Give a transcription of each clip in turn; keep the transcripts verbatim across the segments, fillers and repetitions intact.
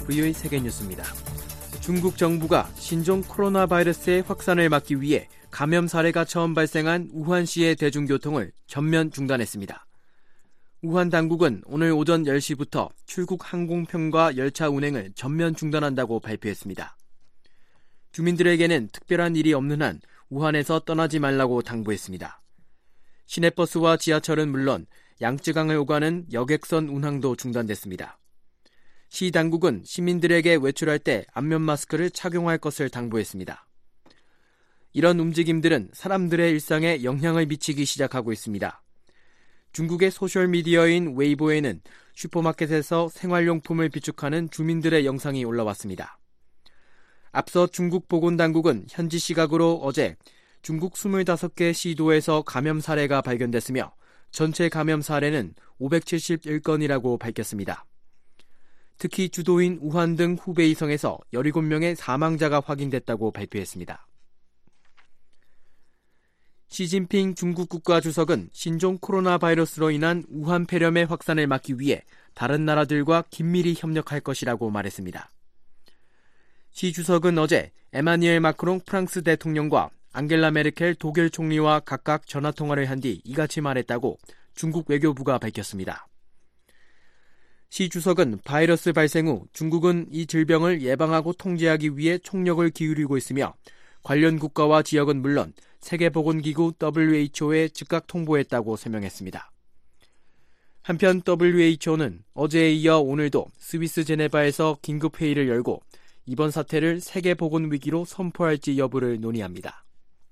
브이오에이 세계뉴스입니다. 중국 정부가 신종 코로나 바이러스의 확산을 막기 위해 감염 사례가 처음 발생한 우한시의 대중교통을 전면 중단했습니다. 우한 당국은 오늘 오전 열 시부터 출국 항공편과 열차 운행을 전면 중단한다고 발표했습니다. 주민들에게는 특별한 일이 없는 한 우한에서 떠나지 말라고 당부했습니다. 시내버스와 지하철은 물론 양쯔강을 오가는 여객선 운항도 중단됐습니다. 시 당국은 시민들에게 외출할 때 안면 마스크를 착용할 것을 당부했습니다. 이런 움직임들은 사람들의 일상에 영향을 미치기 시작하고 있습니다. 중국의 소셜미디어인 웨이보에는 슈퍼마켓에서 생활용품을 비축하는 주민들의 영상이 올라왔습니다. 앞서 중국 보건당국은 현지 시각으로 어제 중국 스물다섯 개 시도에서 감염 사례가 발견됐으며 전체 감염 사례는 오백칠십일 건이라고 밝혔습니다. 특히 주도인 우한 등 후베이성에서 열일곱 명의 사망자가 확인됐다고 발표했습니다. 시진핑 중국 국가주석은 신종 코로나 바이러스로 인한 우한 폐렴의 확산을 막기 위해 다른 나라들과 긴밀히 협력할 것이라고 말했습니다. 시 주석은 어제 에마뉘엘 마크롱 프랑스 대통령과 앙겔라 메르켈 독일 총리와 각각 전화통화를 한 뒤 이같이 말했다고 중국 외교부가 밝혔습니다. 시 주석은 바이러스 발생 후 중국은 이 질병을 예방하고 통제하기 위해 총력을 기울이고 있으며 관련 국가와 지역은 물론 세계보건기구 더블유에이치오에 즉각 통보했다고 설명했습니다. 한편 더블유에이치오는 어제에 이어 오늘도 스위스 제네바에서 긴급회의를 열고 이번 사태를 세계보건위기로 선포할지 여부를 논의합니다.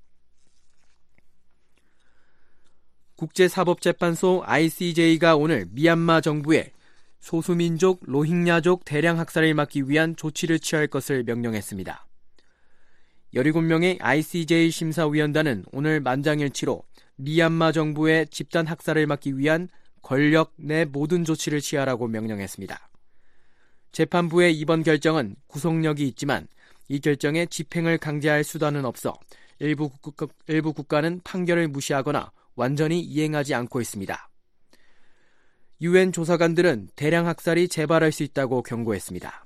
국제사법재판소 아이씨제이가 오늘 미얀마 정부에 소수민족 로힝야족 대량 학살을 막기 위한 조치를 취할 것을 명령했습니다. 열일곱 명의 아이씨제이 심사위원단은 오늘 만장일치로 미얀마 정부의 집단 학살을 막기 위한 권력 내 모든 조치를 취하라고 명령했습니다. 재판부의 이번 결정은 구속력이 있지만 이 결정에 집행을 강제할 수단은 없어 일부, 국가, 일부 국가는 판결을 무시하거나 완전히 이행하지 않고 있습니다. 유엔 조사관들은 대량 학살이 재발할 수 있다고 경고했습니다.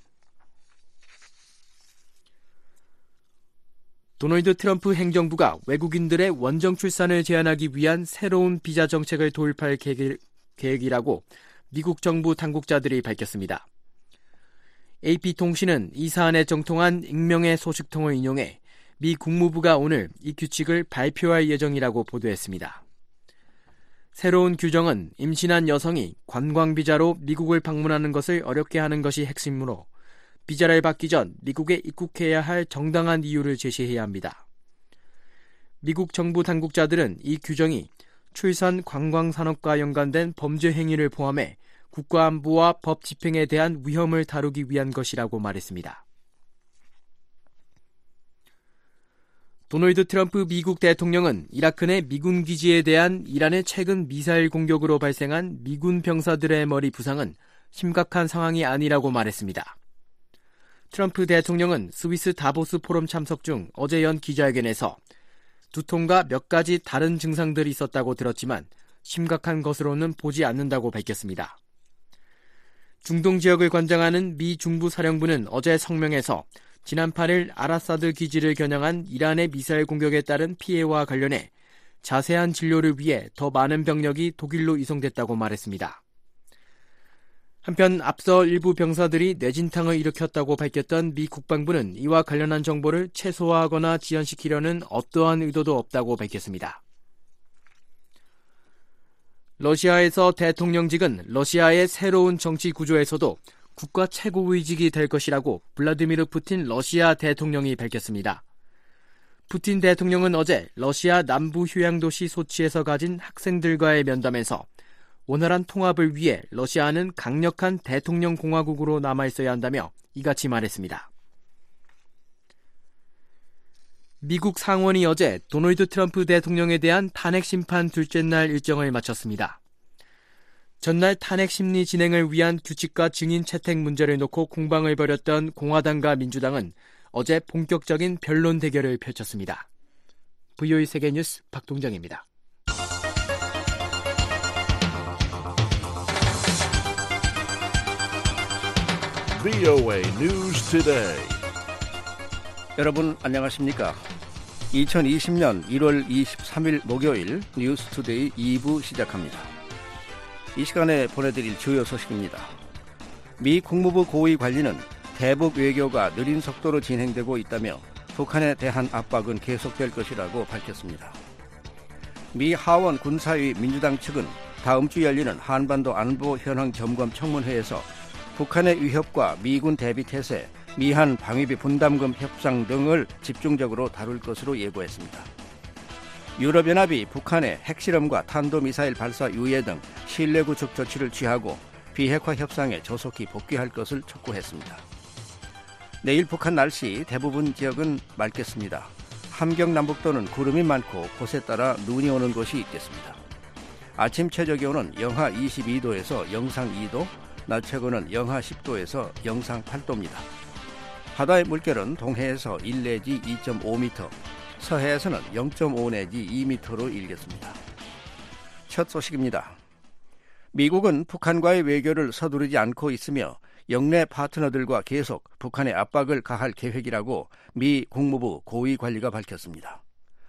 도널드 트럼프 행정부가 외국인들의 원정 출산을 제한하기 위한 새로운 비자 정책을 도입할 계획이라고 미국 정부 당국자들이 밝혔습니다. 에이피통신은 이 사안에 정통한 익명의 소식통을 인용해 미 국무부가 오늘 이 규칙을 발표할 예정이라고 보도했습니다. 새로운 규정은 임신한 여성이 관광비자로 미국을 방문하는 것을 어렵게 하는 것이 핵심으로 비자를 받기 전 미국에 입국해야 할 정당한 이유를 제시해야 합니다. 미국 정부 당국자들은 이 규정이 출산 관광 산업과 연관된 범죄 행위를 포함해 국가안보와 법 집행에 대한 위험을 다루기 위한 것이라고 말했습니다. 도널드 트럼프 미국 대통령은 이라크 내 미군 기지에 대한 이란의 최근 미사일 공격으로 발생한 미군 병사들의 머리 부상은 심각한 상황이 아니라고 말했습니다. 트럼프 대통령은 스위스 다보스 포럼 참석 중 어제 연 기자회견에서 두통과 몇 가지 다른 증상들이 있었다고 들었지만 심각한 것으로는 보지 않는다고 밝혔습니다. 중동 지역을 관장하는 미 중부사령부는 어제 성명에서 지난 팔 일 아라사드 기지를 겨냥한 이란의 미사일 공격에 따른 피해와 관련해 자세한 진료를 위해 더 많은 병력이 독일로 이송됐다고 말했습니다. 한편 앞서 일부 병사들이 뇌진탕을 일으켰다고 밝혔던 미 국방부는 이와 관련한 정보를 최소화하거나 지연시키려는 어떠한 의도도 없다고 밝혔습니다. 러시아에서 대통령직은 러시아의 새로운 정치 구조에서도 국가 최고위직이 될 것이라고 블라디미르 푸틴 러시아 대통령이 밝혔습니다. 푸틴 대통령은 어제 러시아 남부 휴양도시 소치에서 가진 학생들과의 면담에서 원활한 통합을 위해 러시아는 강력한 대통령 공화국으로 남아있어야 한다며 이같이 말했습니다. 미국 상원이 어제 도널드 트럼프 대통령에 대한 탄핵 심판 둘째 날 일정을 마쳤습니다. 전날 탄핵 심리 진행을 위한 규칙과 증인 채택 문제를 놓고 공방을 벌였던 공화당과 민주당은 어제 본격적인 변론 대결을 펼쳤습니다. 브이오에이 세계뉴스 박동정입니다. 브이오에이 News Today. 여러분 안녕하십니까? 이천이십년 일월 이십삼일 목요일 뉴스투데이 이 부 시작합니다. 이 시간에 보내드릴 주요 소식입니다. 미 국무부 고위 관리는 대북 외교가 느린 속도로 진행되고 있다며 북한에 대한 압박은 계속될 것이라고 밝혔습니다. 미 하원 군사위 민주당 측은 다음 주 열리는 한반도 안보 현황 점검 청문회에서 북한의 위협과 미군 대비 태세, 미한 방위비 분담금 협상 등을 집중적으로 다룰 것으로 예고했습니다. 유럽연합이 북한의 핵실험과 탄도미사일 발사 유예 등 신뢰 구축 조치를 취하고 비핵화 협상에 조속히 복귀할 것을 촉구했습니다. 내일 북한 날씨 대부분 지역은 맑겠습니다. 함경 남북도는 구름이 많고 곳에 따라 눈이 오는 곳이 있겠습니다. 아침 최저 기온은 영하 이십이도에서 영상 이도, 낮 최고는 영하 십도에서 영상 팔도입니다. 바다의 물결은 동해에서 일 내지 이 점 오 미터, 서해에서는 영 점 오 내지 이 미터로 일겠습니다. 첫 소식입니다. 미국은 북한과의 외교를 서두르지 않고 있으며 영내 파트너들과 계속 북한에 압박을 가할 계획이라고 미 국무부 고위 관리가 밝혔습니다.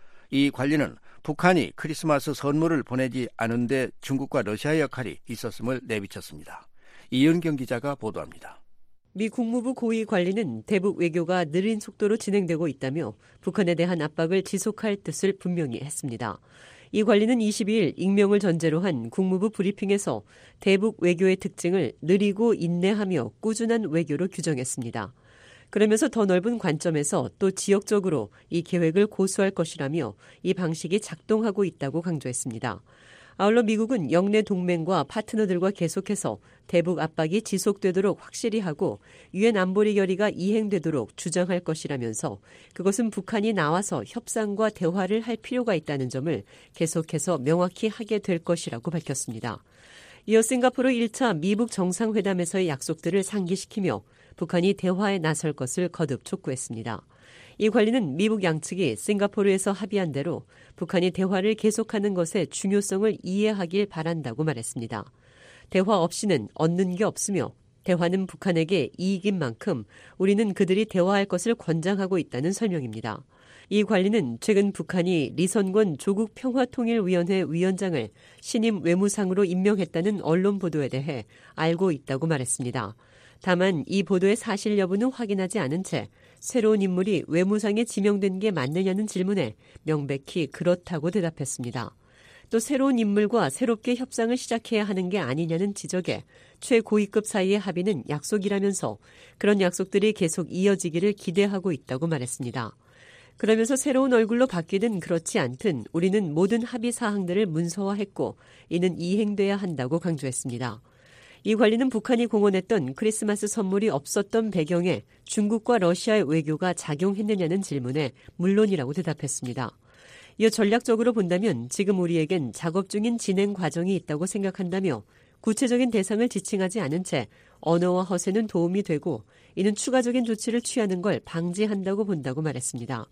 이 관리는 북한이 크리스마스 선물을 보내지 않은데 중국과 러시아의 역할이 있었음을 내비쳤습니다. 이은경 기자가 보도합니다. 미 국무부 고위 관리는 대북 외교가 느린 속도로 진행되고 있다며 북한에 대한 압박을 지속할 뜻을 분명히 했습니다. 이 관리는 이십이일 익명을 전제로 한 국무부 브리핑에서 대북 외교의 특징을 느리고 인내하며 꾸준한 외교로 규정했습니다. 그러면서 더 넓은 관점에서 또 지역적으로 이 계획을 고수할 것이라며 이 방식이 작동하고 있다고 강조했습니다. 아울러 미국은 영내 동맹과 파트너들과 계속해서 대북 압박이 지속되도록 확실히 하고 유엔 안보리 결의가 이행되도록 주장할 것이라면서 그것은 북한이 나와서 협상과 대화를 할 필요가 있다는 점을 계속해서 명확히 하게 될 것이라고 밝혔습니다. 이어 싱가포르 일 차 미북 정상회담에서의 약속들을 상기시키며 북한이 대화에 나설 것을 거듭 촉구했습니다. 이 관리는 미북 양측이 싱가포르에서 합의한 대로 북한이 대화를 계속하는 것의 중요성을 이해하길 바란다고 말했습니다. 대화 없이는 얻는 게 없으며 대화는 북한에게 이익인 만큼 우리는 그들이 대화할 것을 권장하고 있다는 설명입니다. 이 관리는 최근 북한이 리선권 조국평화통일위원회 위원장을 신임 외무상으로 임명했다는 언론 보도에 대해 알고 있다고 말했습니다. 다만 이 보도의 사실 여부는 확인하지 않은 채 새로운 인물이 외무상에 지명된 게 맞느냐는 질문에 명백히 그렇다고 대답했습니다. 또 새로운 인물과 새롭게 협상을 시작해야 하는 게 아니냐는 지적에 최고위급 사이의 합의는 약속이라면서 그런 약속들이 계속 이어지기를 기대하고 있다고 말했습니다. 그러면서 새로운 얼굴로 바뀌든 그렇지 않든 우리는 모든 합의 사항들을 문서화했고 이는 이행돼야 한다고 강조했습니다. 이 관리는 북한이 공언했던 크리스마스 선물이 없었던 배경에 중국과 러시아의 외교가 작용했느냐는 질문에 물론이라고 대답했습니다. 이어 전략적으로 본다면 지금 우리에겐 작업 중인 진행 과정이 있다고 생각한다며 구체적인 대상을 지칭하지 않은 채 언어와 허세는 도움이 되고 이는 추가적인 조치를 취하는 걸 방지한다고 본다고 말했습니다.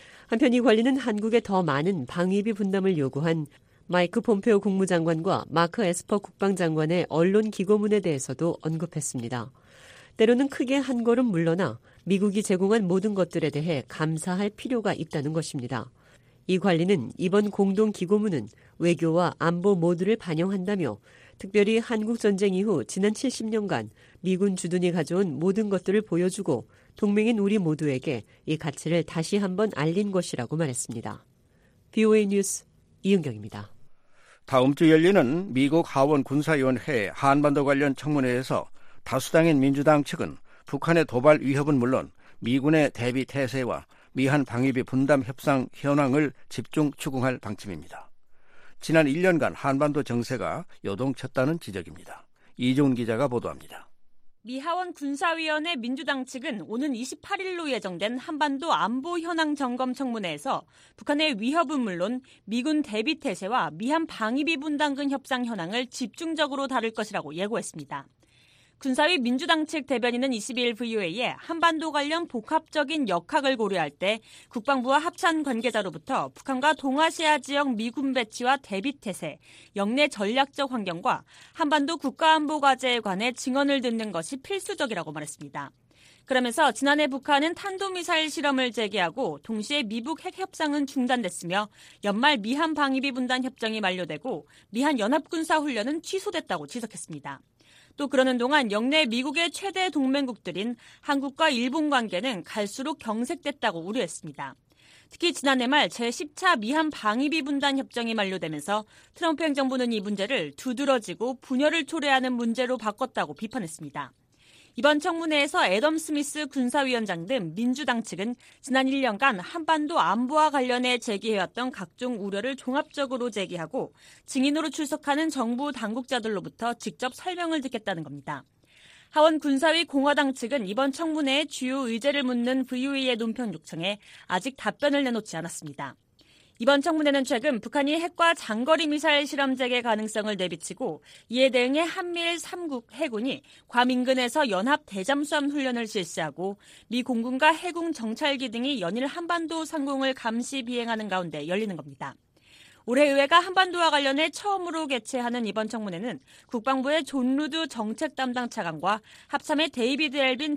한편 이 관리는 한국에 더 많은 방위비 분담을 요구한 마이크 폼페오 국무장관과 마크 에스퍼 국방장관의 언론 기고문에 대해서도 언급했습니다. 때로는 크게 한 걸음 물러나 미국이 제공한 모든 것들에 대해 감사할 필요가 있다는 것입니다. 이 관리는 이번 공동 기고문은 외교와 안보 모두를 반영한다며 특별히 한국전쟁 이후 지난 칠십 년간 미군 주둔이 가져온 모든 것들을 보여주고 동맹인 우리 모두에게 이 가치를 다시 한번 알린 것이라고 말했습니다. 브이오에이 뉴스 이은경입니다. 다음 주 열리는 미국 하원 군사위원회 한반도 관련 청문회에서 다수당인 민주당 측은 북한의 도발 위협은 물론 미군의 대비 태세와 미한 방위비 분담 협상 현황을 집중 추궁할 방침입니다. 지난 일 년간 한반도 정세가 요동쳤다는 지적입니다. 이종훈 기자가 보도합니다. 미 하원 군사위원회 민주당 측은 오는 이십팔일로 예정된 한반도 안보 현황 점검 청문회에서 북한의 위협은 물론 미군 대비 태세와 미한 방위비 분담금 협상 현황을 집중적으로 다룰 것이라고 예고했습니다. 군사위 민주당 측 대변인은 이십이일 브이오에이에 한반도 관련 복합적인 역학을 고려할 때 국방부와 합참 관계자로부터 북한과 동아시아 지역 미군 배치와 대비 태세, 영내 전략적 환경과 한반도 국가안보 과제에 관해 증언을 듣는 것이 필수적이라고 말했습니다. 그러면서 지난해 북한은 탄도미사일 실험을 재개하고 동시에 미북 핵 협상은 중단됐으며 연말 미한 방위비 분담 협정이 만료되고 미한 연합군사훈련은 취소됐다고 지적했습니다. 또 그러는 동안 영내 미국의 최대 동맹국들인 한국과 일본 관계는 갈수록 경색됐다고 우려했습니다. 특히 지난해 말 제십 차 미한 방위비 분담 협정이 만료되면서 트럼프 행정부는 이 문제를 두드러지고 분열을 초래하는 문제로 바꿨다고 비판했습니다. 이번 청문회에서 애덤 스미스 군사위원장 등 민주당 측은 지난 일 년간 한반도 안보와 관련해 제기해왔던 각종 우려를 종합적으로 제기하고 증인으로 출석하는 정부 당국자들로부터 직접 설명을 듣겠다는 겁니다. 하원 군사위 공화당 측은 이번 청문회의 주요 의제를 묻는 브이오에이의 논평 요청에 아직 답변을 내놓지 않았습니다. 이번 청문회는 최근 북한이 핵과 장거리 미사일 실험 재개 가능성을 내비치고 이에 대응해 한미일 삼 국 해군이 괌 인근에서 연합 대잠수함 훈련을 실시하고 미 공군과 해군 정찰기 등이 연일 한반도 상공을 감시 비행하는 가운데 열리는 겁니다. 올해 의회가 한반도와 관련해 처음으로 개최하는 이번 청문회는 국방부의 존 루드 정책 담당 차관과 합참의 데이비드 엘빈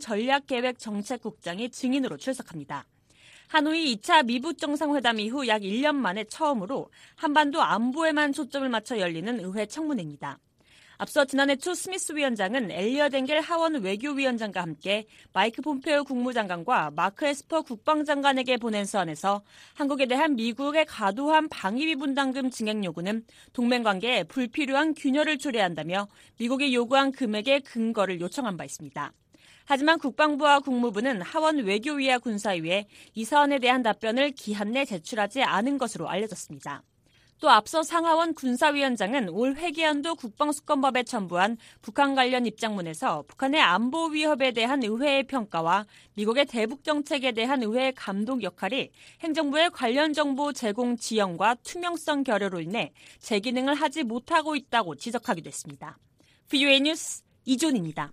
전략계획정책국장이 증인으로 출석합니다. 하노이 이 차 미북 정상회담 이후 약 일 년 만에 처음으로 한반도 안보에만 초점을 맞춰 열리는 의회 청문회입니다. 앞서 지난해 초 스미스 위원장은 엘리엇 엥겔 하원 외교위원장과 함께 마이크 폼페오 국무장관과 마크 에스퍼 국방장관에게 보낸 서한에서 한국에 대한 미국의 과도한 방위비 분담금 증액 요구는 동맹 관계에 불필요한 균열을 초래한다며 미국이 요구한 금액의 근거를 요청한 바 있습니다. 하지만 국방부와 국무부는 하원 외교위와 군사위에 이 사안에 대한 답변을 기한 내 제출하지 않은 것으로 알려졌습니다. 또 앞서 상하원 군사위원장은 올 회계연도 국방수권법에 첨부한 북한 관련 입장문에서 북한의 안보 위협에 대한 의회의 평가와 미국의 대북 정책에 대한 의회의 감독 역할이 행정부의 관련 정보 제공 지연과 투명성 결여로 인해 제 기능을 하지 못하고 있다고 지적하기도 했습니다. 브이오에이 뉴스 이존입니다.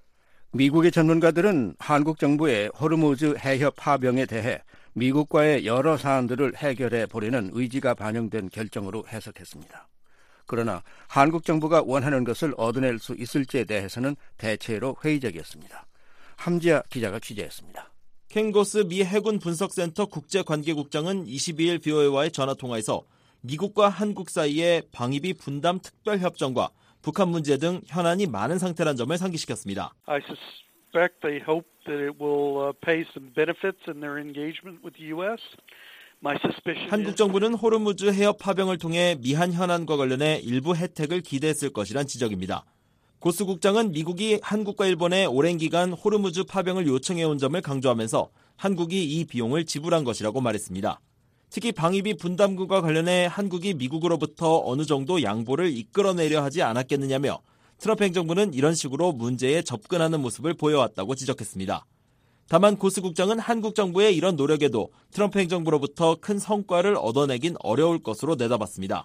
미국의 전문가들은 한국 정부의 호르무즈 해협 파병에 대해 미국과의 여러 사안들을 해결해 보려는 의지가 반영된 결정으로 해석했습니다. 그러나 한국 정부가 원하는 것을 얻어낼 수 있을지에 대해서는 대체로 회의적이었습니다. 함지아 기자가 취재했습니다. 켄 고스 미 해군 분석센터 국제관계국장은 이십이일 브이오에이와의 전화통화에서 미국과 한국 사이의 방위비 분담 특별협정과 북한 문제 등 현안이 많은 상태란 점을 상기시켰습니다. I suspect they hope that it will pay some benefits in their engagement with the U S. My suspicion 한국 정부는 호르무즈 해협 파병을 통해 미한 현안과 관련해 일부 혜택을 기대했을 것이란 지적입니다. 고스 국장은 미국이 한국과 일본에 오랜 기간 호르무즈 파병을 요청해온 점을 강조하면서 한국이 이 비용을 지불한 것이라고 말했습니다. 특히 방위비 분담금과 관련해 한국이 미국으로부터 어느 정도 양보를 이끌어내려 하지 않았겠느냐며 트럼프 행정부는 이런 식으로 문제에 접근하는 모습을 보여왔다고 지적했습니다. 다만 고스 국장은 한국 정부의 이런 노력에도 트럼프 행정부로부터 큰 성과를 얻어내긴 어려울 것으로 내다봤습니다.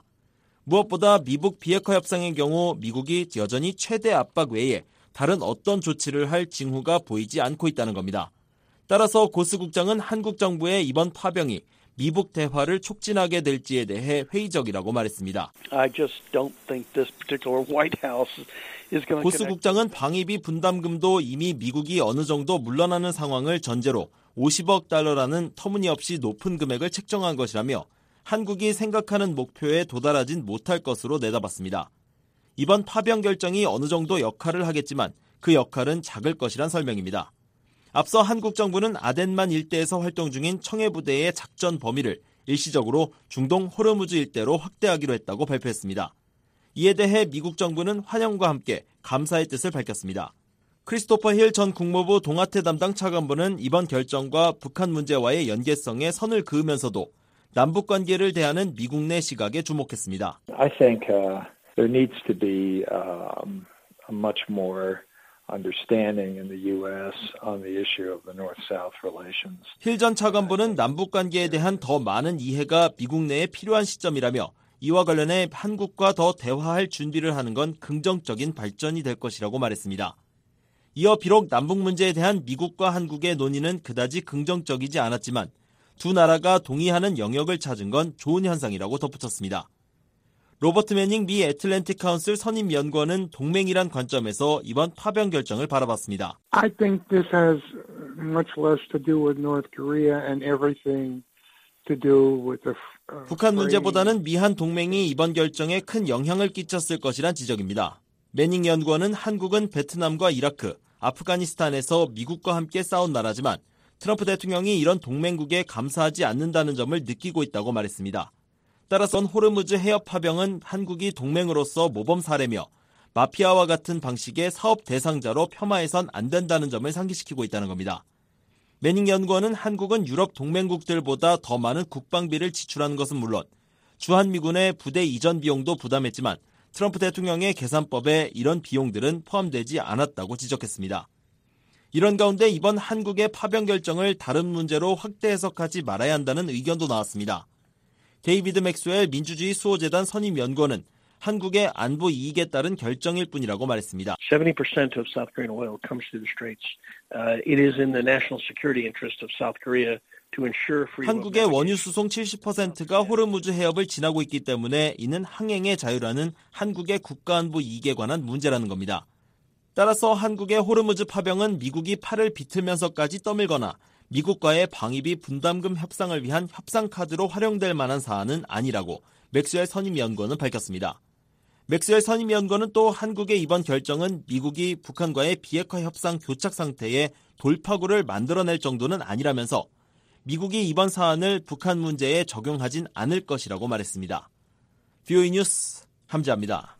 무엇보다 미북 비핵화 협상의 경우 미국이 여전히 최대 압박 외에 다른 어떤 조치를 할 징후가 보이지 않고 있다는 겁니다. 따라서 고스 국장은 한국 정부의 이번 파병이 미북 대화를 촉진하게 될지에 대해 회의적이라고 말했습니다. I just don't think this particular White House is going to 고스 국장은 방위비 분담금도 이미 미국이 어느 정도 물러나는 상황을 전제로 오십억 달러라는 터무니없이 높은 금액을 책정한 것이라며 한국이 생각하는 목표에 도달하진 못할 것으로 내다봤습니다. 이번 파병 결정이 어느 정도 역할을 하겠지만 그 역할은 작을 것이란 설명입니다. 앞서 한국 정부는 아덴만 일대에서 활동 중인 청해부대의 작전 범위를 일시적으로 중동 호르무즈 일대로 확대하기로 했다고 발표했습니다. 이에 대해 미국 정부는 환영과 함께 감사의 뜻을 밝혔습니다. 크리스토퍼 힐 전 국무부 동아태 담당 차관보는 이번 결정과 북한 문제와의 연계성에 선을 그으면서도 남북 관계를 대하는 미국 내 시각에 주목했습니다. I think uh, there needs to be um, a much more understanding in the U S on the issue of the North-South relations. 힐 전 차관보는 남북 관계에 대한 더 많은 이해가 미국 내에 필요한 시점이라며 이와 관련해 한국과 더 대화할 준비를 하는 건 긍정적인 발전이 될 것이라고 말했습니다. 이어 비록 남북 문제에 대한 미국과 한국의 논의는 그다지 긍정적이지 않았지만 두 나라가 동의하는 영역을 찾은 건 좋은 현상이라고 덧붙였습니다. 로버트 매닝 미 애틀랜틱 카운슬 선임 연구원은 동맹이란 관점에서 이번 파병 결정을 바라봤습니다. I think this has much less to do with North Korea and everything to do with the uh, 북한 문제보다는 미한 동맹이 이번 결정에 큰 영향을 끼쳤을 것이란 지적입니다. 매닝 연구원은 한국은 베트남과 이라크, 아프가니스탄에서 미국과 함께 싸운 나라지만 트럼프 대통령이 이런 동맹국에 감사하지 않는다는 점을 느끼고 있다고 말했습니다. 따라서 호르무즈 해협 파병은 한국이 동맹으로서 모범 사례며 마피아와 같은 방식의 사업 대상자로 폄하해선 안 된다는 점을 상기시키고 있다는 겁니다. 매닝 연구원은 한국은 유럽 동맹국들보다 더 많은 국방비를 지출하는 것은 물론 주한미군의 부대 이전 비용도 부담했지만 트럼프 대통령의 계산법에 이런 비용들은 포함되지 않았다고 지적했습니다. 이런 가운데 이번 한국의 파병 결정을 다른 문제로 확대 해석하지 말아야 한다는 의견도 나왔습니다. 데이비드 맥스웰 민주주의 수호재단 선임 연구원은 한국의 안보 이익에 따른 결정일 뿐이라고 말했습니다. seventy percent of South Korean oil comes through the Straits. Uh, it is in the national security interest of South Korea to ensure free. 한국의 원유 수송 칠십 퍼센트가 호르무즈 해협을 지나고 있기 때문에 이는 항행의 자유라는 한국의 국가안보 이익에 관한 문제라는 겁니다. 따라서 한국의 호르무즈 파병은 미국이 팔을 비틀면서까지 떠밀거나 미국과의 방위비 분담금 협상을 위한 협상 카드로 활용될 만한 사안은 아니라고 맥스웰 선임연구원은 밝혔습니다. 맥스웰 선임연구원은 또 한국의 이번 결정은 미국이 북한과의 비핵화 협상 교착 상태에 돌파구를 만들어낼 정도는 아니라면서 미국이 이번 사안을 북한 문제에 적용하진 않을 것이라고 말했습니다. 비오이 뉴스 함지아입니다.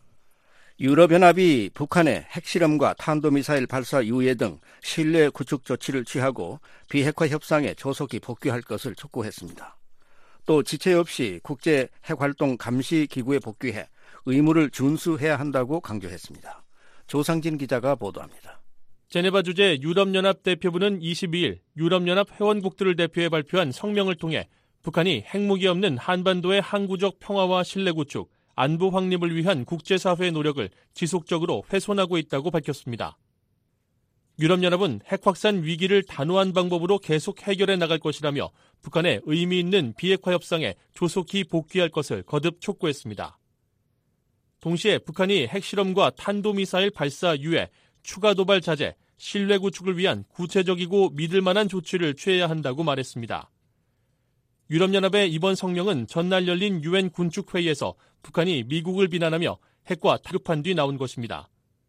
유럽연합이 북한의 핵실험과 탄도미사일 발사 유예 등 신뢰 구축 조치를 취하고 비핵화 협상에 조속히 복귀할 것을 촉구했습니다. 또 지체 없이 국제 핵활동 감시 기구에 복귀해 의무를 준수해야 한다고 강조했습니다. 조상진 기자가 보도합니다. 제네바 주재 유럽연합 대표부는 이십이일 유럽연합 회원국들을 대표해 발표한 성명을 통해 북한이 핵무기 없는 한반도의 항구적 평화와 신뢰 구축, 안보 확립을 위한 국제사회의 노력을 지속적으로 훼손하고 있다고 밝혔습니다. 유럽연합은 핵 확산 위기를 단호한 방법으로 계속 해결해 나갈 것이라며 북한의 의미 있는 비핵화 협상에 조속히 복귀할 것을 거듭 촉구했습니다. 동시에 북한이 핵실험과 탄도미사일 발사 유예, 추가 도발 자제, 신뢰 구축을 위한 구체적이고 믿을 만한 조치를 취해야 한다고 말했습니다. 유럽연합의 이번 성명은 전날 열린 유엔 군축회의에서 북한이 미국을 비난하며 핵과 다급한 뒤 나온 것입니다.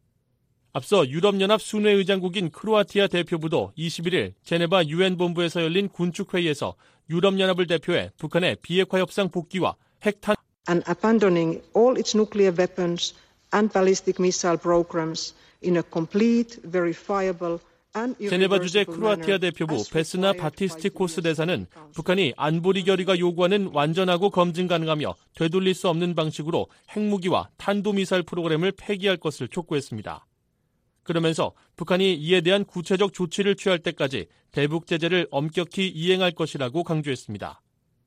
앞서 유럽연합 순회의장국인 크로아티아 대표부도 이십일일 제네바 유엔 본부에서 열린 군축회의에서 유럽연합을 대표해 북한의 비핵화 협상 복귀와 핵탄 and abandoning all its nuclear weapons and ballistic missile programs in a complete, verifiable 제네바 주재 크로아티아 대표부 베스나 바티스티코스 대사는 북한이 안보리 결의가 요구하는 완전하고 검증 가능하며 되돌릴 수 없는 방식으로 핵무기와 탄도미사일 프로그램을 폐기할 것을 촉구했습니다. 그러면서 북한이 이에 대한 구체적 조치를 취할 때까지 대북 제재를 엄격히 이행할 것이라고 강조했습니다.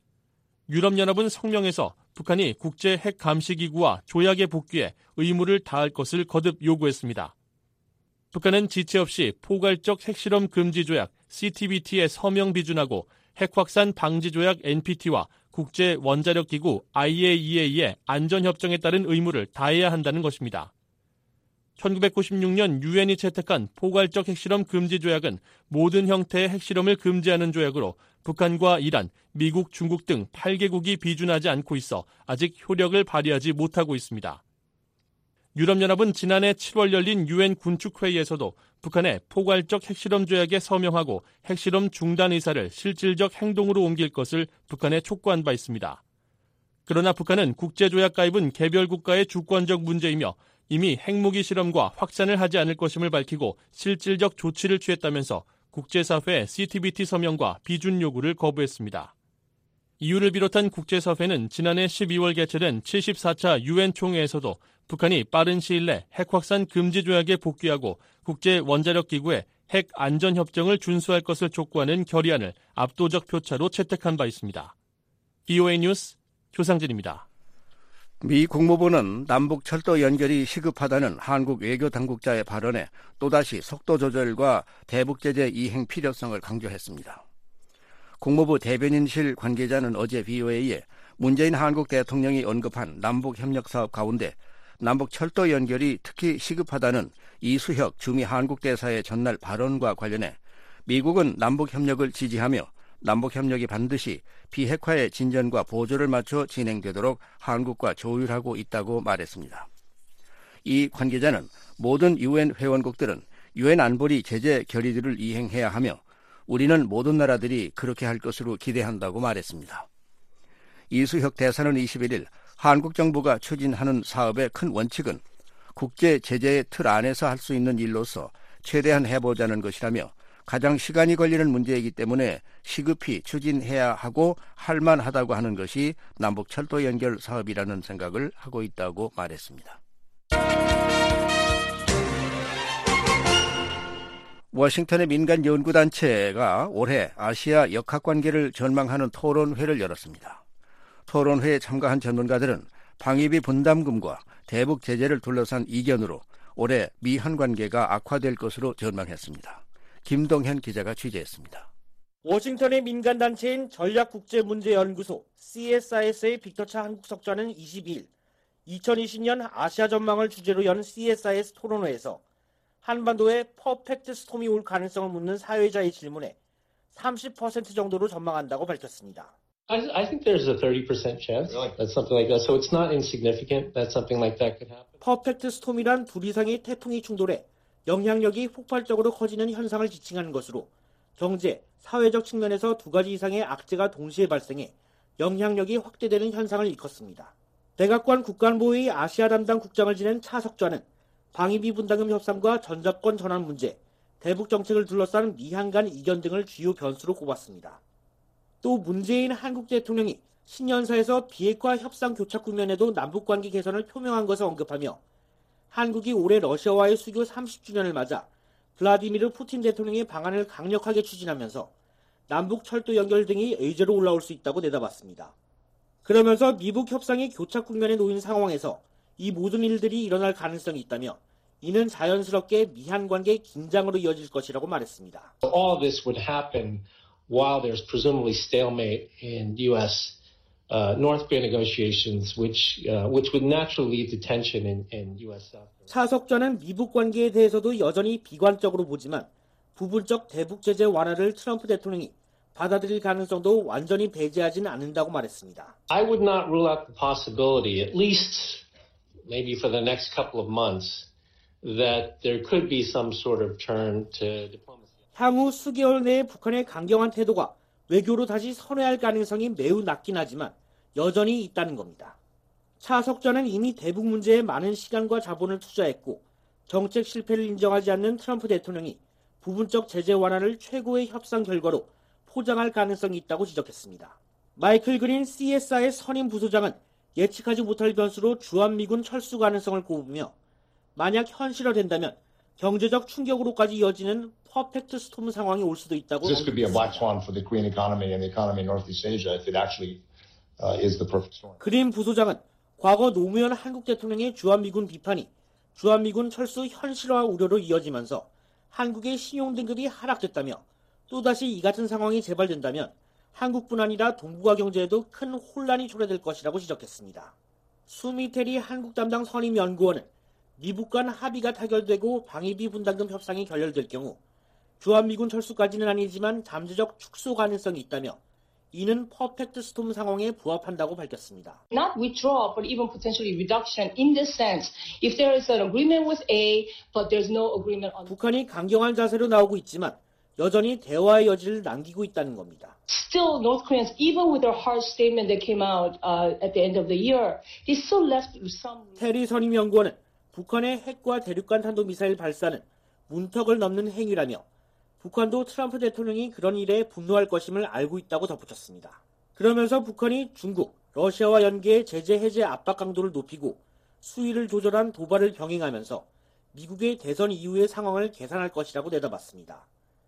유럽연합은 성명에서 북한이 국제 핵 감시기구와 조약에 복귀해 의무를 다할 것을 거듭 요구했습니다. 북한은 지체 없이 포괄적 핵실험 금지 조약 씨티비티에 서명 비준하고 핵 확산 방지 조약 엔피티와 국제 원자력 기구 아이에이이에이의 안전협정에 따른 의무를 다해야 한다는 것입니다. 천구백구십육년 유엔이 채택한 포괄적 핵실험 금지 조약은 모든 형태의 핵실험을 금지하는 조약으로 북한과 이란, 미국, 중국 등 팔 개국이 비준하지 않고 있어 아직 효력을 발휘하지 못하고 있습니다. 유럽연합은 지난해 칠월 열린 유엔 군축회의에서도 북한의 포괄적 핵실험 조약에 서명하고 핵실험 중단 의사를 실질적 행동으로 옮길 것을 북한에 촉구한 바 있습니다. 그러나 북한은 국제조약 가입은 개별 국가의 주권적 문제이며 이미 핵무기 실험과 확산을 하지 않을 것임을 밝히고 실질적 조치를 취했다면서 국제사회의 씨티비티 서명과 비준 요구를 거부했습니다. 이유를 비롯한 국제사회는 지난해 십이월 개최된 칠십사 차 유엔 총회에서도 북한이 빠른 시일 내 핵 확산 금지 조약에 복귀하고 국제 원자력 기구의 핵 안전 협정을 준수할 것을 촉구하는 결의안을 압도적 표차로 채택한 바 있습니다. 비오에이 뉴스 조상진입니다. 미 국무부는 남북 철도 연결이 시급하다는 한국 외교 당국자의 발언에 또다시 속도 조절과 대북 제재 이행 필요성을 강조했습니다. 국무부 대변인실 관계자는 어제 브이오에이에 문재인 한국 대통령이 언급한 남북 협력 사업 가운데 남북 철도 연결이 특히 시급하다는 이수혁 주미 한국 대사의 전날 발언과 관련해 미국은 남북 협력을 지지하며 남북 협력이 반드시 비핵화의 진전과 보조를 맞춰 진행되도록 한국과 조율하고 있다고 말했습니다. 이 관계자는 모든 유엔 회원국들은 유엔 안보리 제재 결의들을 이행해야 하며 우리는 모든 나라들이 그렇게 할 것으로 기대한다고 말했습니다. 이수혁 대사는 이십일 일 한국 정부가 추진하는 사업의 큰 원칙은 국제 제재의 틀 안에서 할 수 있는 일로서 최대한 해보자는 것이라며 가장 시간이 걸리는 문제이기 때문에 시급히 추진해야 하고 할 만하다고 하는 것이 남북 철도 연결 사업이라는 생각을 하고 있다고 말했습니다. 워싱턴의 민간 연구단체가 올해 아시아 역학관계를 전망하는 토론회를 열었습니다. 토론회에 참가한 전문가들은 방위비 분담금과 대북 제재를 둘러싼 이견으로 올해 미한 관계가 악화될 것으로 전망했습니다. 김동현 기자가 취재했습니다. 워싱턴의 민간단체인 전략국제문제연구소 씨에스아이에스의 빅터차 한국석좌는 이십이 일 이천이십 년 아시아 전망을 주제로 연 씨에스아이에스 토론회에서 한반도에 퍼펙트 스톰이 올 가능성을 묻는 사회자의 질문에 삼십 퍼센트 정도로 전망한다고 밝혔습니다. I, I think there's a thirty percent chance that something like that. So it's not insignificant that something like that could happen. 퍼펙트 스톰이란 둘 이상의 태풍이 충돌해 영향력이 폭발적으로 커지는 현상을 지칭하는 것으로 경제, 사회적 측면에서 두 가지 이상의 악재가 동시에 발생해 영향력이 확대되는 현상을 일컫습니다. 백악관 국간보의 아시아 담당 국장을 지낸 차석좌는 방위비 분담금 협상과 전작권 전환 문제, 대북 정책을 둘러싼 미한 간 이견 등을 주요 변수로 꼽았습니다. 또 문재인 한국 대통령이 신년사에서 비핵화 협상 교착 국면에도 남북관계 개선을 표명한 것을 언급하며 한국이 올해 러시아와의 수교 삼십 주년을 맞아 블라디미르 푸틴 대통령의 방안을 강력하게 추진하면서 남북 철도 연결 등이 의제로 올라올 수 있다고 내다봤습니다. 그러면서 미북 협상이 교착 국면에 놓인 상황에서 이 모든 일들이 일어날 가능성이 있다며 이는 자연스럽게 미한 관계 긴장으로 이어질 것이라고 말했습니다. All this would happen while there's presumably stalemate in U S Uh, North Korea negotiations, which uh, which would naturally lead to tension in, in U S South Korea. 차석좌는 미북 관계에 대해서도 여전히 비관적으로 보지만 부분적 대북 제재 완화를 트럼프 대통령이 받아들일 가능성도 완전히 배제하지는 않는다고 말했습니다. I would not rule out the possibility, at least maybe for the next couple of months, that there could be some sort of turn to diplomacy. 향후 수개월 내에 북한의 강경한 태도가 외교로 다시 선회할 가능성이 매우 낮긴 하지만 여전히 있다는 겁니다. 차석좌는 이미 대북 문제에 많은 시간과 자본을 투자했고 정책 실패를 인정하지 않는 트럼프 대통령이 부분적 제재 완화를 최고의 협상 결과로 포장할 가능성이 있다고 지적했습니다. 마이클 그린 씨에스아이의 선임 부소장은 예측하지 못할 변수로 주한미군 철수 가능성을 꼽으며 만약 현실화된다면 경제적 충격으로까지 이어지는 퍼펙트 스톰 상황이 올 수도 있다고 This could be a black swan for the Korean economy and the economy in Northeast Asia if it actually uh, is the perfect storm. 그린 부소장은 과거 노무현 한국 대통령의 주한미군 비판이 주한미군 철수 현실화 우려로 이어지면서 한국의 신용 등급이 하락됐다며 또다시 이 같은 상황이 재발된다면 한국뿐 아니라 동북아 경제에도 큰 혼란이 초래될 것이라고 지적했습니다. 수미테리 한국 담당 선임 연구원은 미북 간 합의가 타결되고 방위비 분담금 협상이 결렬될 경우 주한미군 철수까지는 아니지만 잠재적 축소 가능성이 있다며 이는 퍼펙트 스톰 상황에 부합한다고 밝혔습니다. Not withdraw, but even potentially reduction in this sense. If there is an agreement with A, but there's no agreement on. 북한이 강경한 자세로 나오고 있지만 여전히 대화의 여지를 남기고 있다는 겁니다. Still, North Koreans, even with their harsh statement that came out uh, at the end of the year, they still left some. 테리 선임 연구원은 북한의 핵과 대륙간 탄도미사일 발사는 문턱을 넘는 행위라며 북한도 트럼프 대통령이 그런 일에 분노할 것임을 알고 있다고 덧붙였습니다. 그러면서 북한이 중국, 러시아와 연계해 제재 해제 압박 강도를 높이고 수위를 조절한 도발을 병행하면서 미국의 대선 이후의 상황을 계산할 것이라고 내다봤습니다.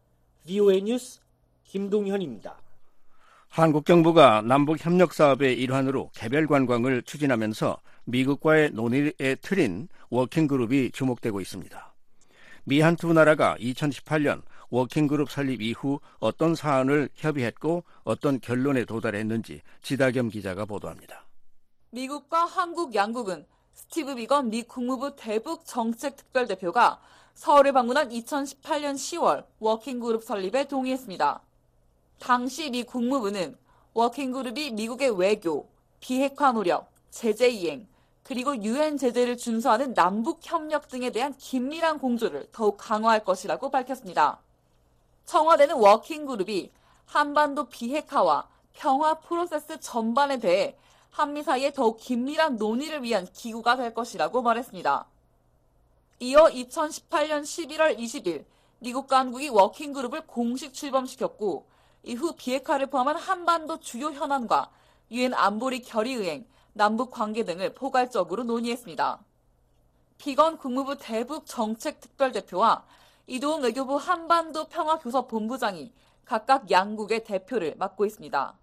브이오에이 뉴스 김동현입니다. 한국 정부가 남북 협력 사업의 일환으로 개별 관광을 추진하면서 미국과의 논의에 틀인 워킹그룹이 주목되고 있습니다. 미한 두 나라가 이천십팔 년 워킹그룹 설립 이후 어떤 사안을 협의했고 어떤 결론에 도달했는지 지다겸 기자가 보도합니다. 미국과 한국 양국은 스티브 비건 미 국무부 대북 정책 특별대표가 서울을 방문한 이천십팔 년 시월 워킹그룹 설립에 동의했습니다. 당시 미 국무부는 워킹그룹이 미국의 외교, 비핵화 노력, 제재 이행, 그리고 유엔 제재를 준수하는 남북 협력 등에 대한 긴밀한 공조를 더욱 강화할 것이라고 밝혔습니다. 청와대는 워킹그룹이 한반도 비핵화와 평화 프로세스 전반에 대해 한미 사이에 더욱 긴밀한 논의를 위한 기구가 될 것이라고 말했습니다. 이어 이천십팔 년 십일월 이십일 미국과 한국이 워킹그룹을 공식 출범시켰고 이후 비핵화를 포함한 한반도 주요 현안과 유엔 안보리 결의의행, 남북 관계 등을 포괄적으로 논의했습니다. 비건 국무부 대북 정책 특별대표와 이도훈 외교부 한반도 평화교섭본부장이 각각 양국의 대표를 맡고 있습니다.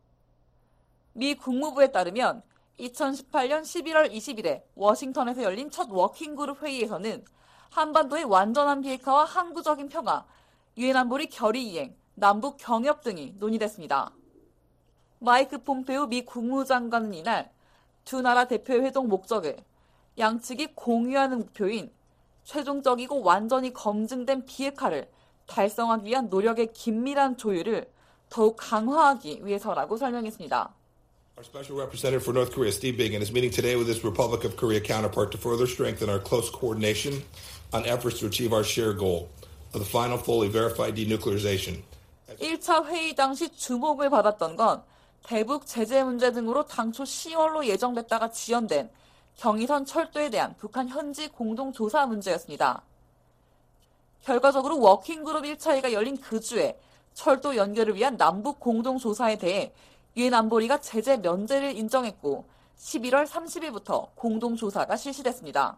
미 국무부에 따르면 이천십팔 년 십일월 이십일에 워싱턴에서 열린 첫 워킹그룹 회의에서는 한반도의 완전한 비핵화와 항구적인 평화, 유엔 안보리 결의이행, 남북 경협 등이 논의됐습니다. 마이크 폼페오 미 국무장관은 이날 두 나라 대표의 회동 목적을 양측이 공유하는 목표인 최종적이고 완전히 검증된 비핵화를 달성하기 위한 노력의 긴밀한 조율을 더욱 강화하기 위해서라고 설명했습니다. Our Special Representative for North Korea, Steve Biegun, is meeting today with his Republic of Korea counterpart to further strengthen our close coordination on efforts to achieve our shared goal of the final fully verified denuclearization. 일 차 회의 당시 주목을 받았던 건 대북 제재 문제 등으로 당초 시월로 예정됐다가 지연된 경의선 철도에 대한 북한 현지 공동조사 문제였습니다. 결과적으로 워킹그룹 일 차 회의가 열린 그 주에 철도 연결을 위한 남북 공동조사에 대해 유엔 안보리가 제재 면제를 인정했고 십일월 삼십일부터 공동조사가 실시됐습니다.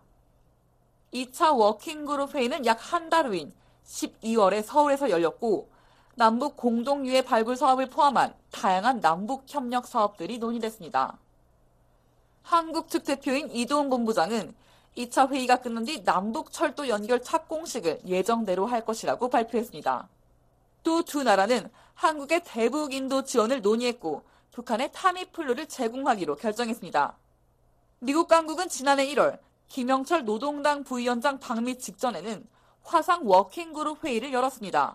이 차 워킹그룹 회의는 약 한 달 후인 십이월에 서울에서 열렸고 남북 공동유해 발굴 사업을 포함한 다양한 남북 협력 사업들이 논의됐습니다. 한국 측 대표인 이도훈 본부장은 이 차 회의가 끝난 뒤 남북 철도 연결 착공식을 예정대로 할 것이라고 발표했습니다. 또 두 나라는 한국의 대북 인도 지원을 논의했고 북한에 타미플루를 제공하기로 결정했습니다. 미국 당국은 지난해 일월 김영철 노동당 부위원장 방미 직전에는 화상 워킹그룹 회의를 열었습니다.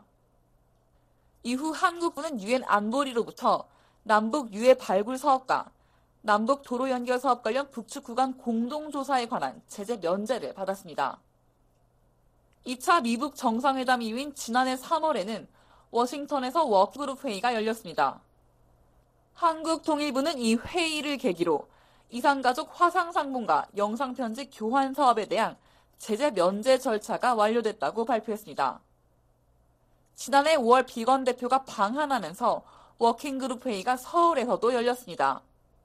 이후 한국군은 유엔 안보리로부터 남북 유해 발굴 사업과 남북 도로 연결 사업 관련 북측 구간 공동조사에 관한 제재 면제를 받았습니다. 이 차 미북 정상회담 이후인 지난해 삼월에는 워싱턴에서 워킹그룹 회의가 열렸습니다. 한국 통일부는 이 회의를 계기로 이산가족 화상상봉과 영상편지 교환 사업에 대한 제재 면제 절차가 완료됐다고 발표했습니다. 지난해 오월 비건 대표가 방한하면서 워킹그룹 회의가 서울에서도 열렸습니다.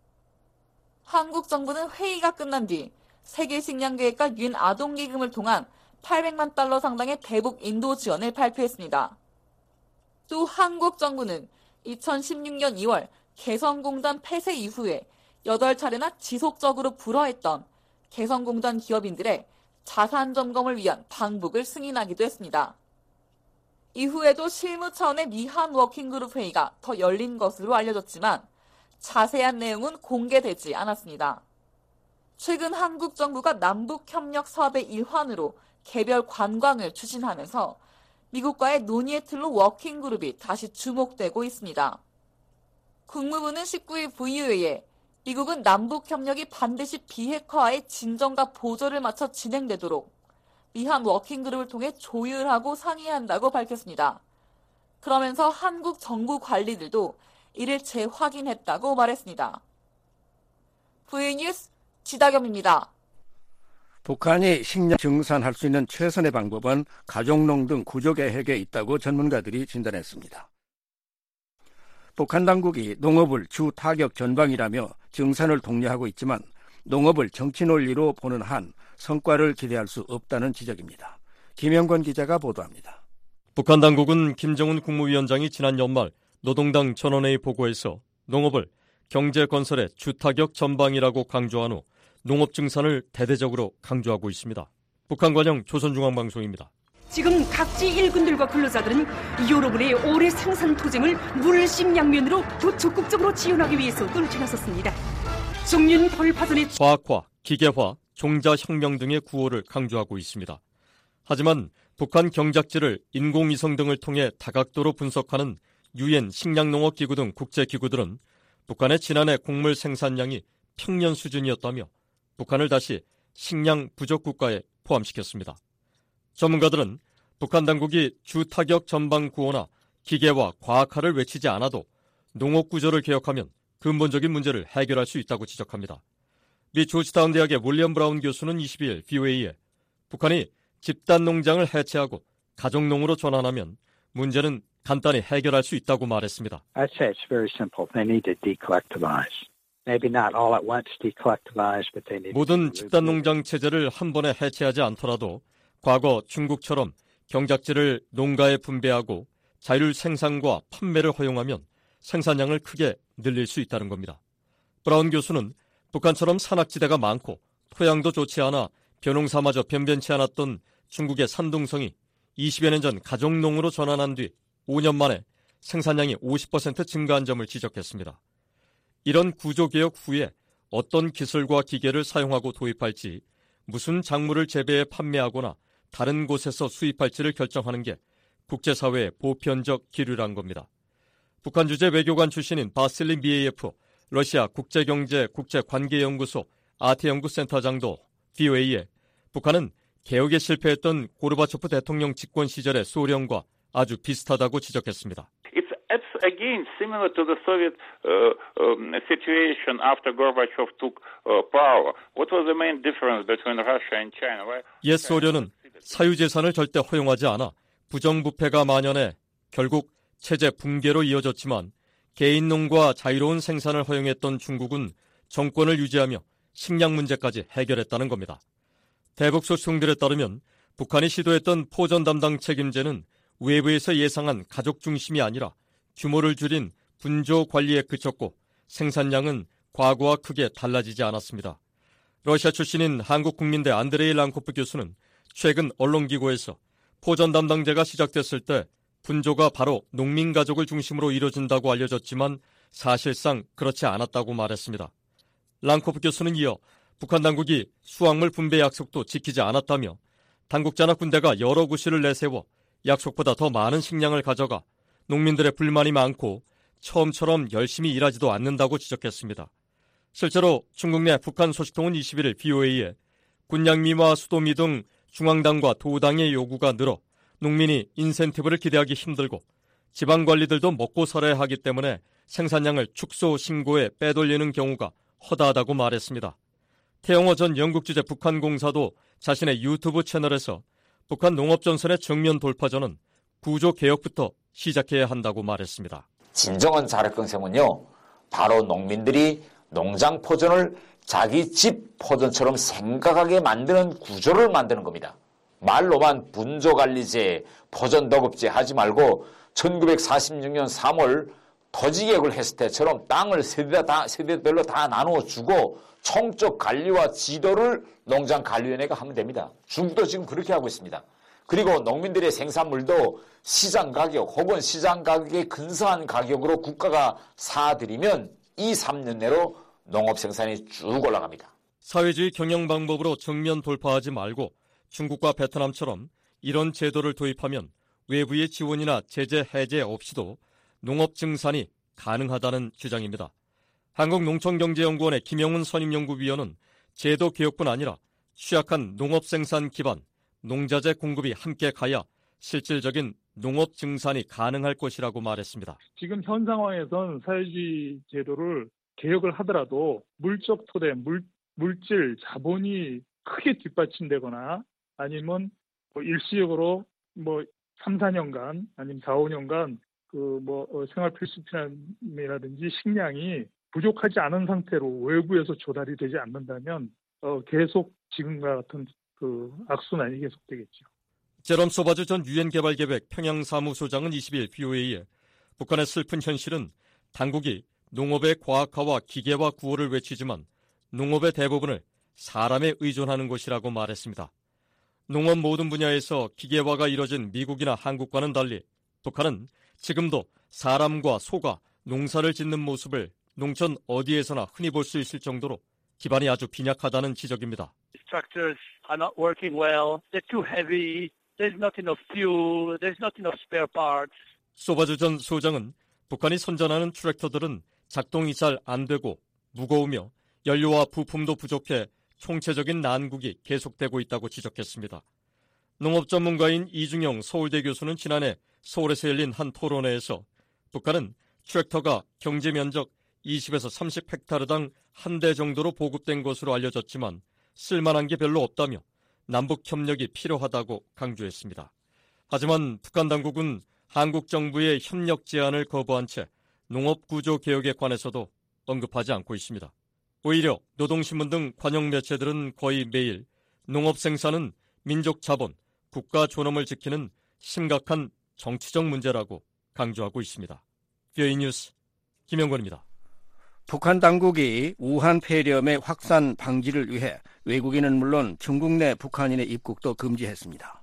한국 정부는 회의가 끝난 뒤 세계식량계획과 유엔 아동기금을 통한 팔백만 달러 상당의 대북 인도 지원을 발표했습니다. 또 한국 정부는 이천십육 년 이월 개성공단 폐쇄 이후에 여덟 차례나 지속적으로 불허했던 개성공단 기업인들의 자산 점검을 위한 방북을 승인하기도 했습니다. 이후에도 실무 차원의 미한 워킹그룹 회의가 더 열린 것으로 알려졌지만 자세한 내용은 공개되지 않았습니다. 최근 한국 정부가 남북협력 사업의 일환으로 개별 관광을 추진하면서 미국과의 논의의 틀로 워킹그룹이 다시 주목되고 있습니다. 국무부는 십구 일 브이오에이에 미국은 남북협력이 반드시 비핵화의 진정과 보조를 맞춰 진행되도록 미한 워킹그룹을 통해 조율하고 상의한다고 밝혔습니다. 그러면서 한국 정부 관리들도 이를 재확인했다고 말했습니다. 브이오에이 뉴스 지다겸입니다. 북한이 식량 증산할 수 있는 최선의 방법은 가족농 등 구조계획에 있다고 전문가들이 진단했습니다. 북한 당국이 농업을 주 타격 전방이라며 증산을 독려하고 있지만 농업을 정치 논리로 보는 한 성과를 기대할 수 없다는 지적입니다. 김영권 기자가 보도합니다. 북한 당국은 김정은 국무위원장이 지난 연말 노동당 전원회의 보고에서 농업을 경제 건설의 주타격 전방이라고 강조한 후 농업 증산을 대대적으로 강조하고 있습니다. 북한 관영 조선중앙방송입니다. 지금 각지 일군들과 근로자들은 여러분의 오래 생산 투쟁을 물심양면으로 더 적극적으로 지원하기 위해서 떨쳐나섰습니다. 정년 돌파선의 과학화, 기계화, 종자혁명 등의 구호를 강조하고 있습니다. 하지만 북한 경작지를 인공위성 등을 통해 다각도로 분석하는 유엔 식량농업기구 등 국제기구들은 북한의 지난해 곡물 생산량이 평년 수준이었다며 북한을 다시 식량 부족 국가에 포함시켰습니다. 전문가들은 북한 당국이 주타격 전방 구호나 기계화, 과학화를 외치지 않아도 농업 구조를 개혁하면 근본적인 문제를 해결할 수 있다고 지적합니다. 미 조지타운 대학의 윌리엄 브라운 교수는 이십이일 브이오에이에 북한이 집단 농장을 해체하고 가정농으로 전환하면 문제는 간단히 해결할 수 있다고 말했습니다. I'd say it's very simple. They need to decollectivize. Maybe not all at once decollectivize, but they need. 모든 집단 농장 체제를 한 번에 해체하지 않더라도 과거 중국처럼 경작지를 농가에 분배하고 자율 생산과 판매를 허용하면 생산량을 크게 늘릴 수 있다는 겁니다. 브라운 교수는 북한처럼 산악지대가 많고 토양도 좋지 않아 벼농사마저 변변치 않았던 중국의 산둥성이 이십여 년 전 가정농으로 전환한 뒤 오 년 만에 생산량이 오십 퍼센트 증가한 점을 지적했습니다. 이런 구조개혁 후에 어떤 기술과 기계를 사용하고 도입할지, 무슨 작물을 재배해 판매하거나 다른 곳에서 수입할지를 결정하는 게 국제사회의 보편적 기류란 겁니다. 북한 주재 외교관 출신인 바실리 미에예프 러시아 국제경제 국제관계연구소 아태연구센터장도 브이오에이에 북한은 개혁에 실패했던 고르바초프 대통령 집권 시절의 소련과 아주 비슷하다고 지적했습니다. It's, it's again similar to the Soviet uh, um, situation after Gorbachev took uh, power. What was the main difference between Russia and China? Right? 옛 소련은 사유재산을 절대 허용하지 않아 부정부패가 만연해 결국 체제 붕괴로 이어졌지만 개인농과 자유로운 생산을 허용했던 중국은 정권을 유지하며 식량 문제까지 해결했다는 겁니다. 대북 소식통들에 따르면 북한이 시도했던 포전 담당 책임제는 외부에서 예상한 가족 중심이 아니라 규모를 줄인 분조 관리에 그쳤고 생산량은 과거와 크게 달라지지 않았습니다. 러시아 출신인 한국국민대 안드레이 랑코프 교수는 최근 언론기고에서 포전 담당제가 시작됐을 때 분조가 바로 농민가족을 중심으로 이뤄진다고 알려졌지만 사실상 그렇지 않았다고 말했습니다. 랑코프 교수는 이어 북한 당국이 수확물 분배 약속도 지키지 않았다며 당국자나 군대가 여러 구실을 내세워 약속보다 더 많은 식량을 가져가 농민들의 불만이 많고 처음처럼 열심히 일하지도 않는다고 지적했습니다. 실제로 중국 내 북한 소식통은 이십일일 브이오에이에 군량미와 수도미 등 중앙당과 도당의 요구가 늘어 농민이 인센티브를 기대하기 힘들고 지방관리들도 먹고 살아야 하기 때문에 생산량을 축소 신고에 빼돌리는 경우가 허다하다고 말했습니다. 태영호 전 영국 주재 북한공사도 자신의 유튜브 채널에서 북한 농업전선의 정면 돌파전은 구조개혁부터 시작해야 한다고 말했습니다. 진정한 자력경생은요, 바로 농민들이 농장 포전을 자기 집 포전처럼 생각하게 만드는 구조를 만드는 겁니다. 말로만 분조관리제, 포전도급제 하지 말고 천구백사십육 년 삼월 토지개혁을 했을 때처럼 땅을 세대 다, 세대별로 다 나누어주고 총적 관리와 지도를 농장관리위원회가 하면 됩니다. 중국도 지금 그렇게 하고 있습니다. 그리고 농민들의 생산물도 시장 가격 혹은 시장 가격에 근사한 가격으로 국가가 사들이면 이 삼 년 내로 농업 생산이 쭉 올라갑니다. 사회주의 경영 방법으로 정면 돌파하지 말고 중국과 베트남처럼 이런 제도를 도입하면 외부의 지원이나 제재 해제 없이도 농업 증산이 가능하다는 주장입니다. 한국농촌경제연구원의 김영훈 선임연구위원은 제도 개혁뿐 아니라 취약한 농업 생산 기반, 농자재 공급이 함께 가야 실질적인 농업 증산이 가능할 것이라고 말했습니다. 지금 현 상황에선 사회주의 제도를 개혁을 하더라도 물적 토대, 물, 물질, 자본이 크게 뒷받침되거나 아니면 뭐 일시적으로 뭐 삼, 사 년간 아니면 사, 오 년간 그 뭐 생활 필수품이라든지 식량이 부족하지 않은 상태로 외부에서 조달이 되지 않는다면 어, 계속 지금과 같은 그 악순환이 계속되겠죠. 제롬 소바주 전 유엔 개발계획 평양사무소장은 이십일 브이오에이에 북한의 슬픈 현실은 당국이 농업의 과학화와 기계화 구호를 외치지만 농업의 대부분을 사람에 의존하는 것이라고 말했습니다. 농업 모든 분야에서 기계화가 이뤄진 미국이나 한국과는 달리 북한은 지금도 사람과 소가 농사를 짓는 모습을 농촌 어디에서나 흔히 볼 수 있을 정도로 기반이 아주 빈약하다는 지적입니다. Tractors are not working well. They're too heavy. There's not enough fuel. There's not enough spare parts. 소바주 전 소장은 북한이 선전하는 트랙터들은 작동이 잘 안 되고 무거우며 연료와 부품도 부족해 총체적인 난국이 계속되고 있다고 지적했습니다. 농업 전문가인 이중영 서울대 교수는 지난해 서울에서 열린 한 토론회에서 북한은 트랙터가 경제 면적 이십에서 삼십 헥타르당 한 대 정도로 보급된 것으로 알려졌지만 쓸만한 게 별로 없다며 남북 협력이 필요하다고 강조했습니다. 하지만 북한 당국은 한국 정부의 협력 제안을 거부한 채 농업 구조 개혁에 관해서도 언급하지 않고 있습니다. 오히려 노동신문 등 관영 매체들은 거의 매일 농업 생산은 민족 자본, 국가 존엄을 지키는 심각한 정치적 문제라고 강조하고 있습니다. 뷰이 뉴스 김영권입니다. 북한 당국이 우한 폐렴의 확산 방지를 위해 외국인은 물론 중국 내 북한인의 입국도 금지했습니다.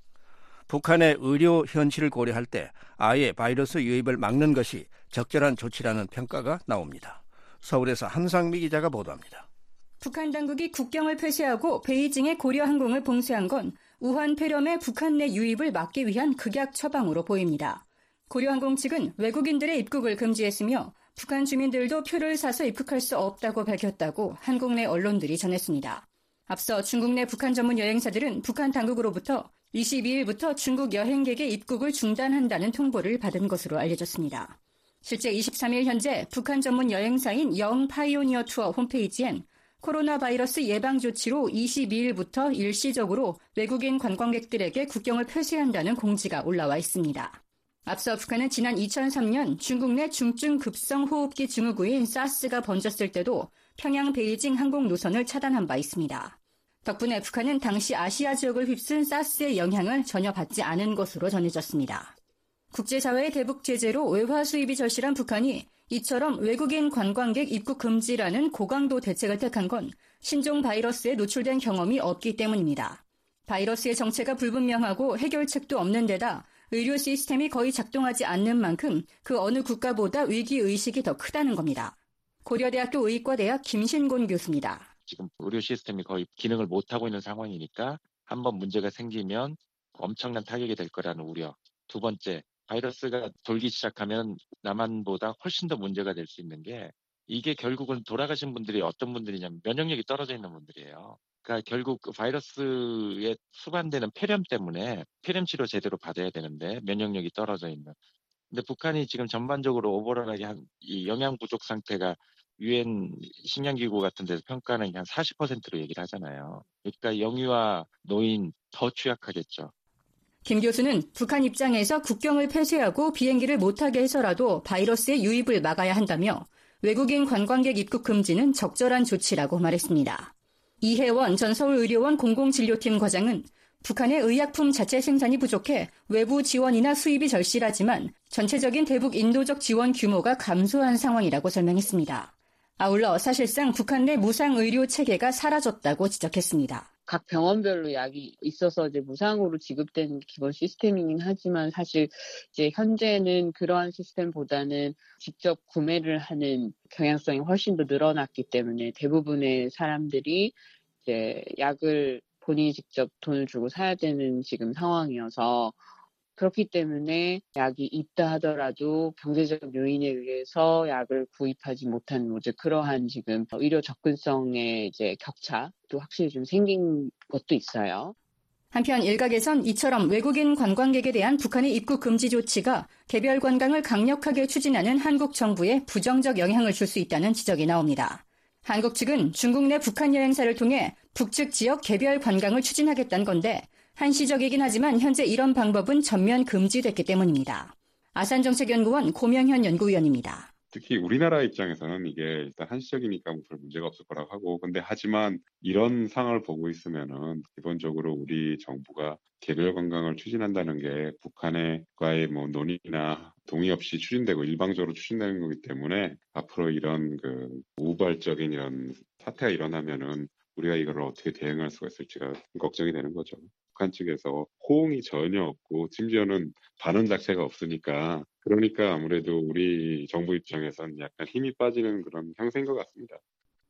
북한의 의료 현실을 고려할 때 아예 바이러스 유입을 막는 것이 적절한 조치라는 평가가 나옵니다. 서울에서 한상미 기자가 보도합니다. 북한 당국이 국경을 폐쇄하고 베이징의 고려 항공을 봉쇄한 건 우한 폐렴의 북한 내 유입을 막기 위한 극약 처방으로 보입니다. 고려 항공 측은 외국인들의 입국을 금지했으며 북한 주민들도 표를 사서 입국할 수 없다고 밝혔다고 한국 내 언론들이 전했습니다. 앞서 중국 내 북한 전문 여행사들은 북한 당국으로부터 이십이일부터 중국 여행객의 입국을 중단한다는 통보를 받은 것으로 알려졌습니다. 실제 이십삼일 현재 북한 전문 여행사인 영 파이오니어 투어 홈페이지엔 코로나 바이러스 예방 조치로 이십이일부터 일시적으로 외국인 관광객들에게 국경을 폐쇄한다는 공지가 올라와 있습니다. 앞서 북한은 지난 이천삼년 중국 내 중증 급성 호흡기 증후군인 사스가 번졌을 때도 평양 베이징 항공 노선을 차단한 바 있습니다. 덕분에 북한은 당시 아시아 지역을 휩쓴 사스의 영향을 전혀 받지 않은 것으로 전해졌습니다. 국제사회의 대북 제재로 외화 수입이 절실한 북한이 이처럼 외국인 관광객 입국 금지라는 고강도 대책을 택한 건 신종 바이러스에 노출된 경험이 없기 때문입니다. 바이러스의 정체가 불분명하고 해결책도 없는 데다 의료 시스템이 거의 작동하지 않는 만큼 그 어느 국가보다 위기의식이 더 크다는 겁니다. 고려대학교 의과대학 김신곤 교수입니다. 지금 의료 시스템이 거의 기능을 못하고 있는 상황이니까 한번 문제가 생기면 엄청난 타격이 될 거라는 우려. 두 번째, 바이러스가 돌기 시작하면 남한보다 훨씬 더 문제가 될 수 있는 게 이게 결국은 돌아가신 분들이 어떤 분들이냐면 면역력이 떨어져 있는 분들이에요. 그러니까 결국 그 바이러스에 수반되는 폐렴 때문에 폐렴 치료 제대로 받아야 되는데 면역력이 떨어져 있는. 근데 북한이 지금 전반적으로 오버롤하게 한 이 영양 부족 상태가 유엔 식량기구 같은 데서 평가는 한 사십 퍼센트로 얘기를 하잖아요. 그러니까 영유아, 노인 더 취약하겠죠. 김 교수는 북한 입장에서 국경을 폐쇄하고 비행기를 못하게 해서라도 바이러스의 유입을 막아야 한다며 외국인 관광객 입국 금지는 적절한 조치라고 말했습니다. 이혜원 전 서울의료원 공공진료팀 과장은 북한의 의약품 자체 생산이 부족해 외부 지원이나 수입이 절실하지만 전체적인 대북 인도적 지원 규모가 감소한 상황이라고 설명했습니다. 아울러 사실상 북한 내 무상의료 체계가 사라졌다고 지적했습니다. 각 병원별로 약이 있어서 이제 무상으로 지급되는 기본 시스템이긴 하지만 사실 이제 현재는 그러한 시스템보다는 직접 구매를 하는 경향성이 훨씬 더 늘어났기 때문에 대부분의 사람들이 이제 약을 본인이 직접 돈을 주고 사야 되는 지금 상황이어서 그렇기 때문에 약이 있다 하더라도 경제적 요인에 의해서 약을 구입하지 못한 이제 그러한 지금 의료 접근성의 이제 격차도 확실히 좀 생긴 것도 있어요. 한편 일각에선 이처럼 외국인 관광객에 대한 북한의 입국 금지 조치가 개별 관광을 강력하게 추진하는 한국 정부에 부정적 영향을 줄 수 있다는 지적이 나옵니다. 한국 측은 중국 내 북한 여행사를 통해 북측 지역 개별 관광을 추진하겠다는 건데 한시적이긴 하지만 현재 이런 방법은 전면 금지됐기 때문입니다. 아산정책연구원 고명현 연구위원입니다. 특히 우리나라 입장에서는 이게 일단 한시적이니까 별 문제가 없을 거라고 하고 근데 하지만 이런 상황을 보고 있으면은 기본적으로 우리 정부가 개별 관광을 추진한다는 게 북한과의 뭐 논의나 동의 없이 추진되고 일방적으로 추진되는 거기 때문에 앞으로 이런 그 우발적인 이런 사태가 일어나면은 우리가 이걸 어떻게 대응할 수가 있을지가 걱정이 되는 거죠. 북한 측에서 호응이 전혀 없고 심지어는 반응 자체가 없으니까 그러니까 아무래도 우리 정부 입장에서는 약간 힘이 빠지는 그런 형세인 것 같습니다.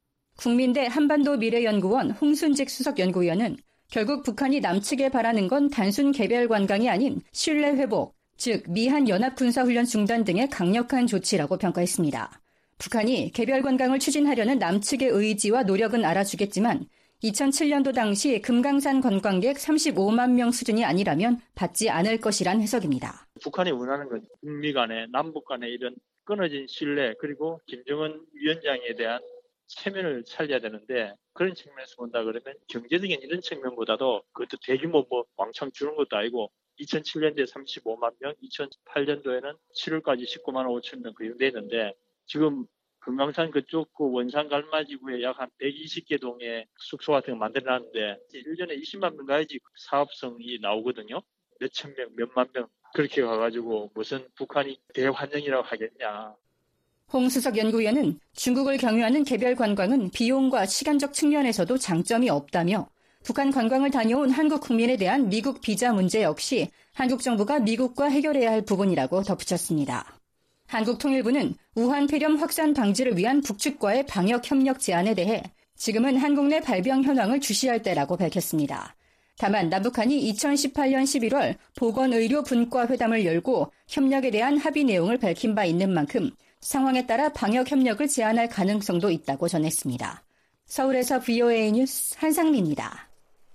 국민대 한반도 미래연구원 홍순직 수석연구위원은 결국 북한이 남측에 바라는 건 단순 개별 관광이 아닌 신뢰 회복, 즉 미한 연합군사훈련 중단 등의 강력한 조치라고 평가했습니다. 북한이 개별 관광을 추진하려는 남측의 의지와 노력은 알아주겠지만 이천칠 년도 당시 금강산 관광객 삼십오만 명 수준이 아니라면 받지 않을 것이란 해석입니다. 북한이 원하는 건 북미 간의 남북 간의 이런 끊어진 신뢰 그리고 김정은 위원장에 대한 체면을 살려야 되는데 그런 측면에서 본다 그러면 경제적인 이런 측면보다도 그것도 대규모 뭐 왕창 주는 것도 아니고 이천칠 년도에 삼십오만 명, 이천팔 년도에는 칠월까지 십구만 오천 명 그 정도 됐는데 지금 금강산 그쪽 그 원산 갈마지구에 약 한 백이십 개 동의 숙소 같은 거 만들어놨는데 일 년에 이십만 명 가야지 사업성이 나오거든요. 몇천 명, 몇만 명 그렇게 가가지고 무슨 북한이 대환영이라고 하겠냐. 홍 수석 연구위원은 중국을 경유하는 개별 관광은 비용과 시간적 측면에서도 장점이 없다며 북한 관광을 다녀온 한국 국민에 대한 미국 비자 문제 역시 한국 정부가 미국과 해결해야 할 부분이라고 덧붙였습니다. 한국통일부는 우한 폐렴 확산 방지를 위한 북측과의 방역 협력 제안에 대해 지금은 한국 내 발병 현황을 주시할 때라고 밝혔습니다. 다만 남북한이 이천십팔 년 십일월 보건의료 분과 회담을 열고 협력에 대한 합의 내용을 밝힌 바 있는 만큼 상황에 따라 방역 협력을 제안할 가능성도 있다고 전했습니다. 서울에서 브이오에이 뉴스 한상미입니다.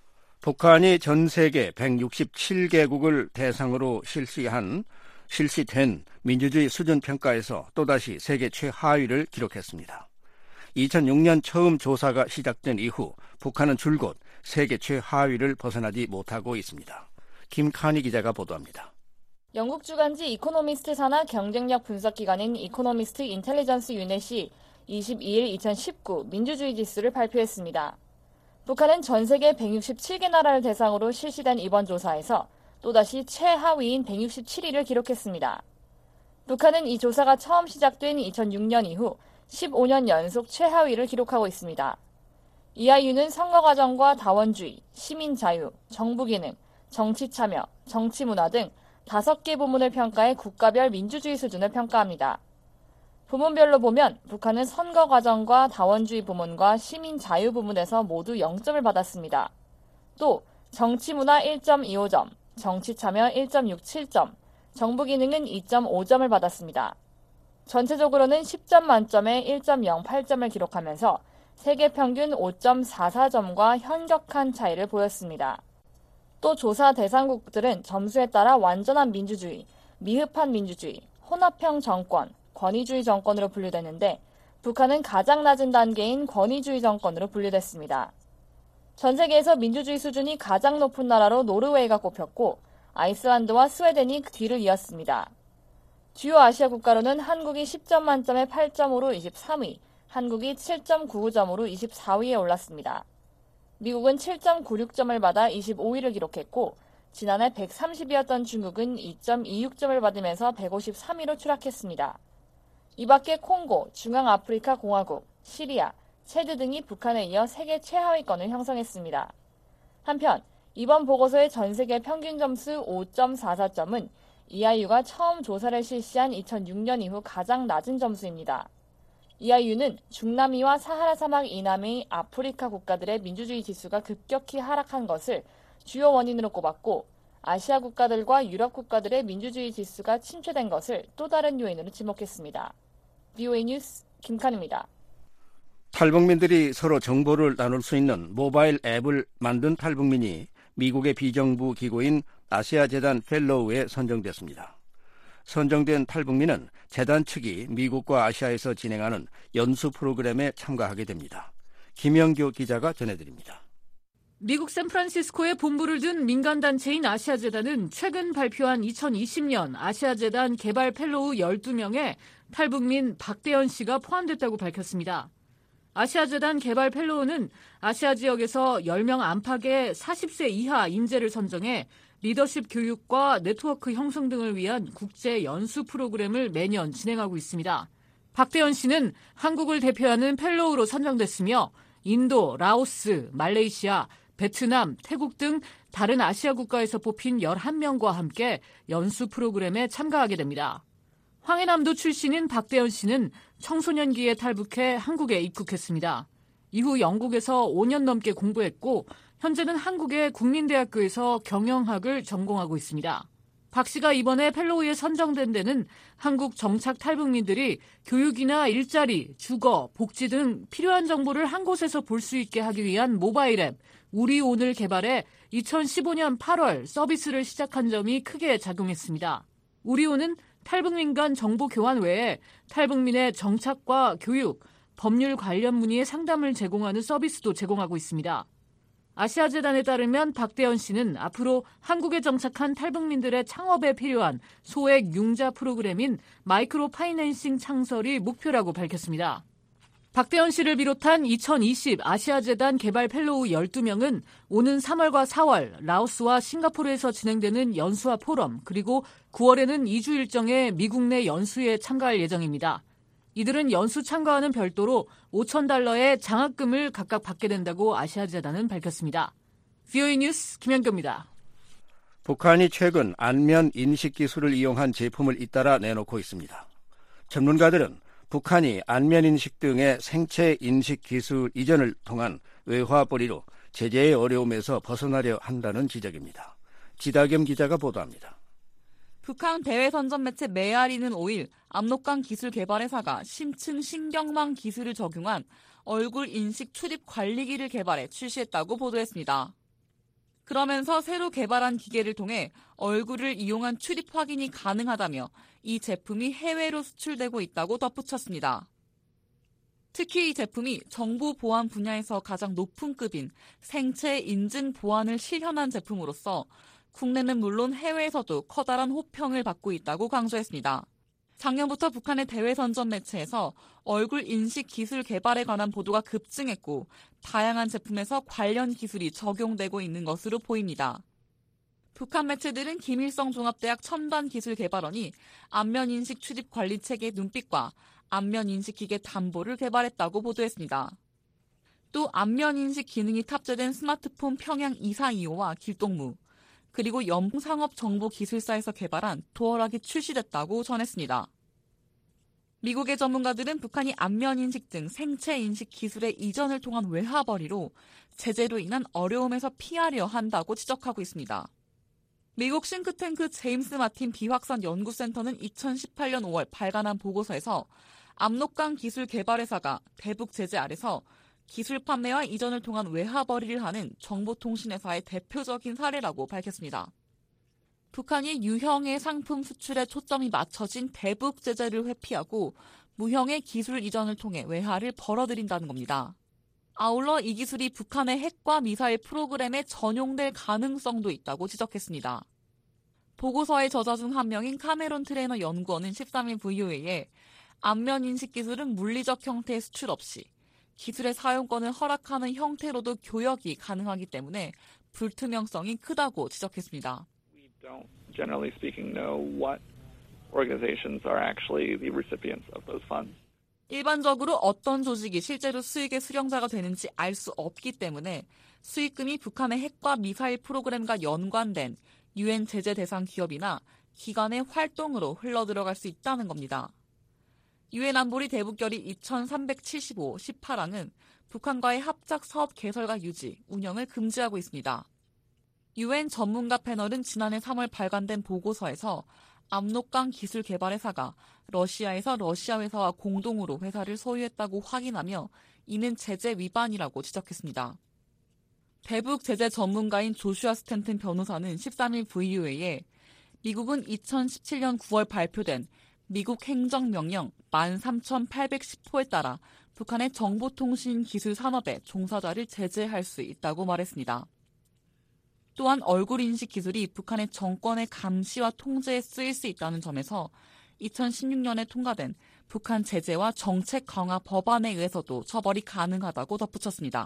북한이 전 세계 백육십칠 개국을 대상으로 실시한 실시된 민주주의 수준 평가에서 또다시 세계 최하위를 기록했습니다. 이천육 년 처음 조사가 시작된 이후 북한은 줄곧 세계 최하위를 벗어나지 못하고 있습니다. 김칸희 기자가 보도합니다. 영국 주간지 이코노미스트 산하 경쟁력 분석 기관인 이코노미스트 인텔리전스 유넷이 이십이 일 이천십구 민주주의 지수를 발표했습니다. 북한은 전 세계 백육십칠 개 나라를 대상으로 실시된 이번 조사에서 또다시 최하위인 백육십칠 위를 기록했습니다. 북한은 이 조사가 처음 시작된 이천육 년 이후 십오 년 연속 최하위를 기록하고 있습니다. 이아이유는 선거 과정과 다원주의, 시민 자유, 정부 기능, 정치 참여, 정치 문화 등 다섯 개 부문을 평가해 국가별 민주주의 수준을 평가합니다. 부문별로 보면 북한은 선거 과정과 다원주의 부문과 시민 자유 부문에서 모두 영 점을 받았습니다. 또 정치 문화 일 점 이오 점, 정치 참여 일 점 육칠 점, 정부 기능은 이 점 오 점을 받았습니다. 전체적으로는 십 점 만점에 일 점 영팔 점을 기록하면서 세계 평균 오 점 사사 점과 현격한 차이를 보였습니다. 또 조사 대상국들은 점수에 따라 완전한 민주주의, 미흡한 민주주의, 혼합형 정권, 권위주의 정권으로 분류되는데 북한은 가장 낮은 단계인 권위주의 정권으로 분류됐습니다. 전 세계에서 민주주의 수준이 가장 높은 나라로 노르웨이가 꼽혔고 아이슬란드와 스웨덴이 뒤를 이었습니다. 주요 아시아 국가로는 한국이 십 점 만점에 팔 점 오로 이십삼 위, 한국이 칠 점 구오 점으로 이십사 위에 올랐습니다. 미국은 칠 점 구육 점을 받아 이십오 위를 기록했고 지난해 백삼십 위였던 중국은 이 점 이육 점을 받으면서 백오십삼 위로 추락했습니다. 이 밖에 콩고, 중앙아프리카 공화국, 시리아, 체드 등이 북한에 이어 세계 최하위권을 형성했습니다. 한편 이번 보고서의 전 세계 평균 점수 오 점 사사 점은 이아이유가 처음 조사를 실시한 이천육 년 이후 가장 낮은 점수입니다. 이아이유는 중남미와 사하라 사막 이남의 아프리카 국가들의 민주주의 지수가 급격히 하락한 것을 주요 원인으로 꼽았고 아시아 국가들과 유럽 국가들의 민주주의 지수가 침체된 것을 또 다른 요인으로 지목했습니다. 브이오에이 뉴스 김칸입니다. 탈북민들이 서로 정보를 나눌 수 있는 모바일 앱을 만든 탈북민이 미국의 비정부 기구인 아시아재단 펠로우에 선정됐습니다. 선정된 탈북민은 재단 측이 미국과 아시아에서 진행하는 연수 프로그램에 참가하게 됩니다. 김영교 기자가 전해드립니다. 미국 샌프란시스코에 본부를 둔 민간단체인 아시아재단은 최근 발표한 이천이십 년 아시아재단 개발 펠로우 열두 명에 탈북민 박대현 씨가 포함됐다고 밝혔습니다. 아시아재단 개발 펠로우는 아시아 지역에서 열 명 안팎의 사십 세 이하 인재를 선정해 리더십 교육과 네트워크 형성 등을 위한 국제 연수 프로그램을 매년 진행하고 있습니다. 박대현 씨는 한국을 대표하는 펠로우로 선정됐으며 인도, 라오스, 말레이시아, 베트남, 태국 등 다른 아시아 국가에서 뽑힌 열한 명과 함께 연수 프로그램에 참가하게 됩니다. 황해남도 출신인 박대현 씨는 청소년기에 탈북해 한국에 입국했습니다. 이후 영국에서 오 년 넘게 공부했고 현재는 한국의 국민대학교에서 경영학을 전공하고 있습니다. 박 씨가 이번에 펠로우에 선정된 데는 한국 정착 탈북민들이 교육이나 일자리, 주거, 복지 등 필요한 정보를 한 곳에서 볼 수 있게 하기 위한 모바일 앱 우리 오늘 개발에 이천십오 년 팔월 서비스를 시작한 점이 크게 작용했습니다. 우리 오는 탈북민 간 정보 교환 외에 탈북민의 정착과 교육, 법률 관련 문의의 상담을 제공하는 서비스도 제공하고 있습니다. 아시아재단에 따르면 박대현 씨는 앞으로 한국에 정착한 탈북민들의 창업에 필요한 소액 융자 프로그램인 마이크로 파이낸싱 창설이 목표라고 밝혔습니다. 박대현 씨를 비롯한 이천이십 아시아재단 개발 펠로우 열두 명은 오는 삼월과 사월 라오스와 싱가포르에서 진행되는 연수와 포럼 그리고 구월에는 이 주 일정의 미국 내 연수에 참가할 예정입니다. 이들은 연수 참가와는 별도로 오천 달러의 장학금을 각각 받게 된다고 아시아재단은 밝혔습니다. 브이오에이 뉴스 김현교입니다. 북한이 최근 안면 인식 기술을 이용한 제품을 잇따라 내놓고 있습니다. 전문가들은 북한이 안면 인식 등의 생체 인식 기술 이전을 통한 외화 벌이로 제재의 어려움에서 벗어나려 한다는 지적입니다. 지다겸 기자가 보도합니다. 북한 대외선전 매체 메아리는 오 일 압록강 기술 개발 회사가 심층 신경망 기술을 적용한 얼굴 인식 출입 관리기를 개발해 출시했다고 보도했습니다. 그러면서 새로 개발한 기계를 통해 얼굴을 이용한 출입 확인이 가능하다며 이 제품이 해외로 수출되고 있다고 덧붙였습니다. 특히 이 제품이 정보 보안 분야에서 가장 높은 급인 생체 인증 보안을 실현한 제품으로서 국내는 물론 해외에서도 커다란 호평을 받고 있다고 강조했습니다. 작년부터 북한의 대외선전 매체에서 얼굴 인식 기술 개발에 관한 보도가 급증했고 다양한 제품에서 관련 기술이 적용되고 있는 것으로 보입니다. 북한 매체들은 김일성 종합대학 첨단기술개발원이 안면인식 출입 관리체계 눈빛과 안면인식 기계 담보를 개발했다고 보도했습니다. 또 안면인식 기능이 탑재된 스마트폰 평양 이사이오와 길동무, 그리고 연봉상업정보기술사에서 개발한 도어락이 출시됐다고 전했습니다. 미국의 전문가들은 북한이 안면인식 등 생체인식 기술의 이전을 통한 외화벌이로 제재로 인한 어려움에서 피하려 한다고 지적하고 있습니다. 미국 싱크탱크 제임스 마틴 비확산 연구센터는 이천십팔 년 오월 발간한 보고서에서 압록강 기술개발회사가 대북 제재 아래서 기술 판매와 이전을 통한 외화벌이를 하는 정보통신회사의 대표적인 사례라고 밝혔습니다. 북한이 유형의 상품 수출에 초점이 맞춰진 대북 제재를 회피하고 무형의 기술 이전을 통해 외화를 벌어들인다는 겁니다. 아울러 이 기술이 북한의 핵과 미사일 프로그램에 전용될 가능성도 있다고 지적했습니다. 보고서의 저자 중 한 명인 카메론 트레이너 연구원은 십삼 일 브이오에이에 안면인식 기술은 물리적 형태의 수출 없이 기술의 사용권을 허락하는 형태로도 교역이 가능하기 때문에 불투명성이 크다고 지적했습니다. We don't, generally speaking, know what organizations are actually the recipients of those funds. 일반적으로 어떤 조직이 실제로 수익의 수령자가 되는지 알 수 없기 때문에 수익금이 북한의 핵과 미사일 프로그램과 연관된 유엔 제재 대상 기업이나 기관의 활동으로 흘러들어갈 수 있다는 겁니다. 유엔 안보리 대북결의 이천삼백칠십오 십팔 항은 북한과의 합작 사업 개설과 유지, 운영을 금지하고 있습니다. 유엔 전문가 패널은 지난해 삼월 발간된 보고서에서 압록강 기술개발회사가 러시아에서 러시아 회사와 공동으로 회사를 소유했다고 확인하며 이는 제재 위반이라고 지적했습니다. 대북 제재 전문가인 조슈아 스탠튼 변호사는 십삼 일 브이오에이에 미국은 이천십칠 년 구월 발표된 미국 행정명령 만 삼천팔백십 호에 따라 북한의 정보통신 기술 산업의 종사자를 제재할 수 있다고 말했습니다. 또한 얼굴인식 기술이 북한의 정권의 감시와 통제에 쓰일 수 있다는 점에서 이천십육 년에 통과된 북한 제재와 정책 강화 법안에 의해서도 처벌이 가능하다고 덧붙였습니다.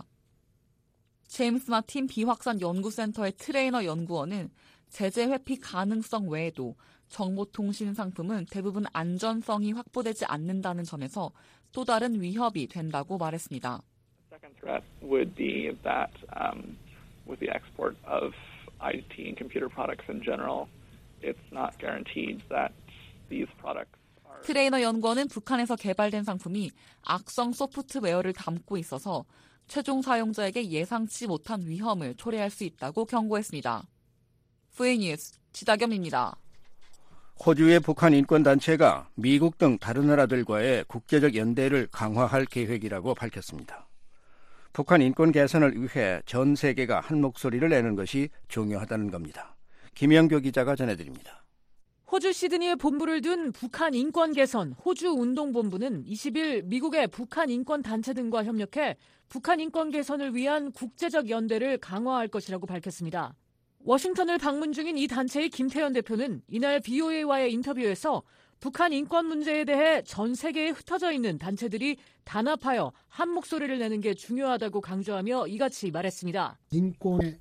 제임스 마틴 비확산 연구센터의 트레이너 연구원은 제재 회피 가능성 외에도 정보통신 상품은 대부분 안전성이 확보되지 않는다는 점에서 또 다른 위협이 된다고 말했습니다. Second threat would be that um, with the export of I T and computer products in general, it's not guaranteed that these products 트레이너 연구원은 북한에서 개발된 상품이 악성 소프트웨어를 담고 있어서 최종 사용자에게 예상치 못한 위험을 초래할 수 있다고 경고했습니다. 브이뉴스 지다겸입니다. 호주의 북한 인권단체가 미국 등 다른 나라들과의 국제적 연대를 강화할 계획이라고 밝혔습니다. 북한 인권 개선을 위해 전 세계가 한 목소리를 내는 것이 중요하다는 겁니다. 김영교 기자가 전해드립니다. 호주 시드니에 본부를 둔 북한 인권 개선 호주 운동본부는 이십일 미국의 북한 인권 단체 등과 협력해 북한 인권 개선을 위한 국제적 연대를 강화할 것이라고 밝혔습니다. 워싱턴을 방문 중인 이 단체의 김태현 대표는 이날 브이오에이와의 인터뷰에서 북한 인권 문제에 대해 전 세계에 흩어져 있는 단체들이 단합하여 한 목소리를 내는 게 중요하다고 강조하며 이같이 말했습니다. 인권에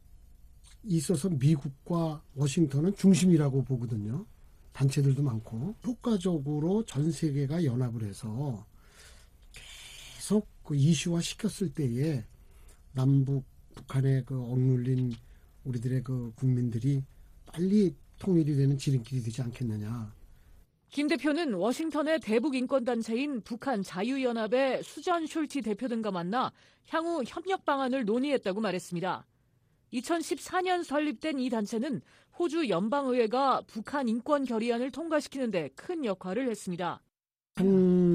있어서 미국과 워싱턴은 중심이라고 보거든요. 단체들도 많고 효과적으로 전 세계가 연합을 해서 계속 그 이슈화 시켰을 때에 남북 북한에 그 억눌린 우리들의 그 국민들이 빨리 통일이 되는 지름길이 되지 않겠느냐. 김 대표는 워싱턴의 대북 인권단체인 북한 자유연합의 수전 숄티 대표 등과 만나 향후 협력 방안을 논의했다고 말했습니다. 이천십사 년 설립된 이 단체는 호주 연방의회가 북한 인권 결의안을 통과시키는 데 큰 역할을 했습니다. 한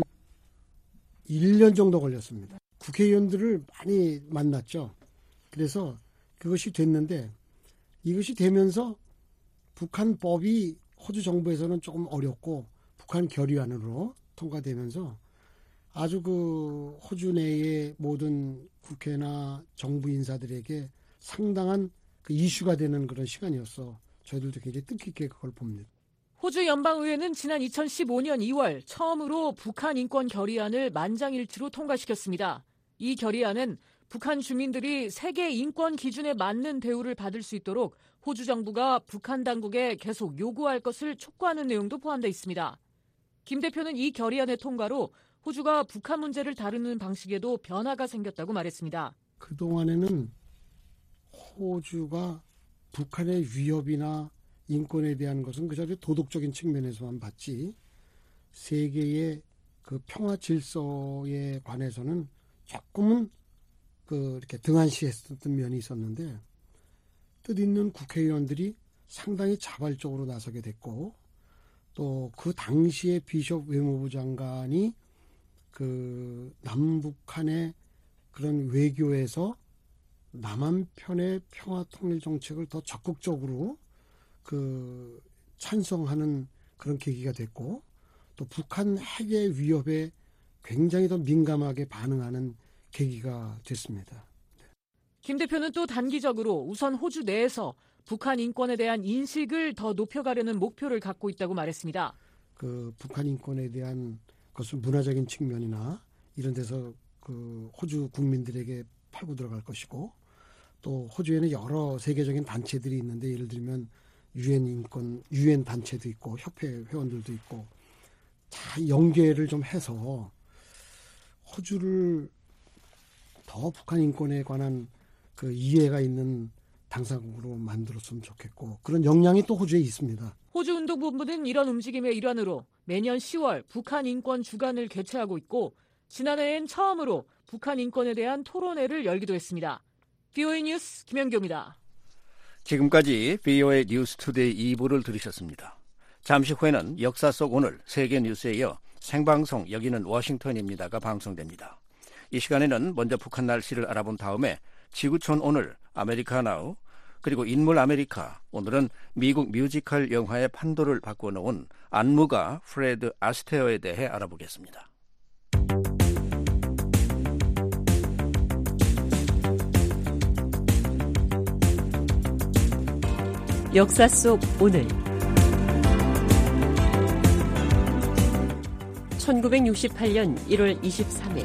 일 년 정도 걸렸습니다. 국회의원들을 많이 만났죠. 그래서 그것이 됐는데 이것이 되면서 북한 법이 호주 정부에서는 조금 어렵고 북한 결의안으로 통과되면서 아주 그 호주 내의 모든 국회나 정부 인사들에게 상당한 그 이슈가 되는 그런 시간이었어. 저희들도 굉장히 뜻깊게 그걸 봅니다. 호주 연방의회는 지난 이천십오 년 이월 처음으로 북한 인권 결의안을 만장일치로 통과시켰습니다. 이 결의안은 북한 주민들이 세계 인권 기준에 맞는 대우를 받을 수 있도록 호주 정부가 북한 당국에 계속 요구할 것을 촉구하는 내용도 포함되어 있습니다. 김 대표는 이 결의안의 통과로 호주가 북한 문제를 다루는 방식에도 변화가 생겼다고 말했습니다. 그동안에는 호주가 북한의 위협이나 인권에 대한 것은 그저 도덕적인 측면에서만 봤지 세계의 그 평화 질서에 관해서는 조금은 그 이렇게 등한시했던 면이 있었는데 뜻있는 국회의원들이 상당히 자발적으로 나서게 됐고 또 그 당시에 비숍 외무부 장관이 그 남북한의 그런 외교에서 남한 편의 평화 통일 정책을 더 적극적으로 그 찬성하는 그런 계기가 됐고 또 북한 핵의 위협에 굉장히 더 민감하게 반응하는 계기가 됐습니다. 김 대표는 또 단기적으로 우선 호주 내에서 북한 인권에 대한 인식을 더 높여가려는 목표를 갖고 있다고 말했습니다. 그 북한 인권에 대한 것은 문화적인 측면이나 이런 데서 그 호주 국민들에게 팔고 들어갈 것이고 또 호주에는 여러 세계적인 단체들이 있는데 예를 들면 유엔 인권, 유엔 단체도 있고 협회 회원들도 있고 다 연계를 좀 해서 호주를 더 북한 인권에 관한 그 이해가 있는 당사국으로 만들었으면 좋겠고 그런 역량이 또 호주에 있습니다. 호주 운동본부는 이런 움직임의 일환으로 매년 시월 북한 인권 주간을 개최하고 있고 지난해엔 처음으로 북한 인권에 대한 토론회를 열기도 했습니다. 브이오에이 뉴스 김현교입니다. 지금까지 브이오에이 뉴스투데이 이 부를 들으셨습니다. 잠시 후에는 역사 속 오늘 세계 뉴스에 이어 생방송 여기는 워싱턴입니다가 방송됩니다. 이 시간에는 먼저 북한 날씨를 알아본 다음에 지구촌 오늘 아메리카 나우 그리고 인물 아메리카 오늘은 미국 뮤지컬 영화의 판도를 바꿔놓은 안무가 프레드 아스테어에 대해 알아보겠습니다. 역사 속 오늘 천구백육십팔 년 일월 이십삼일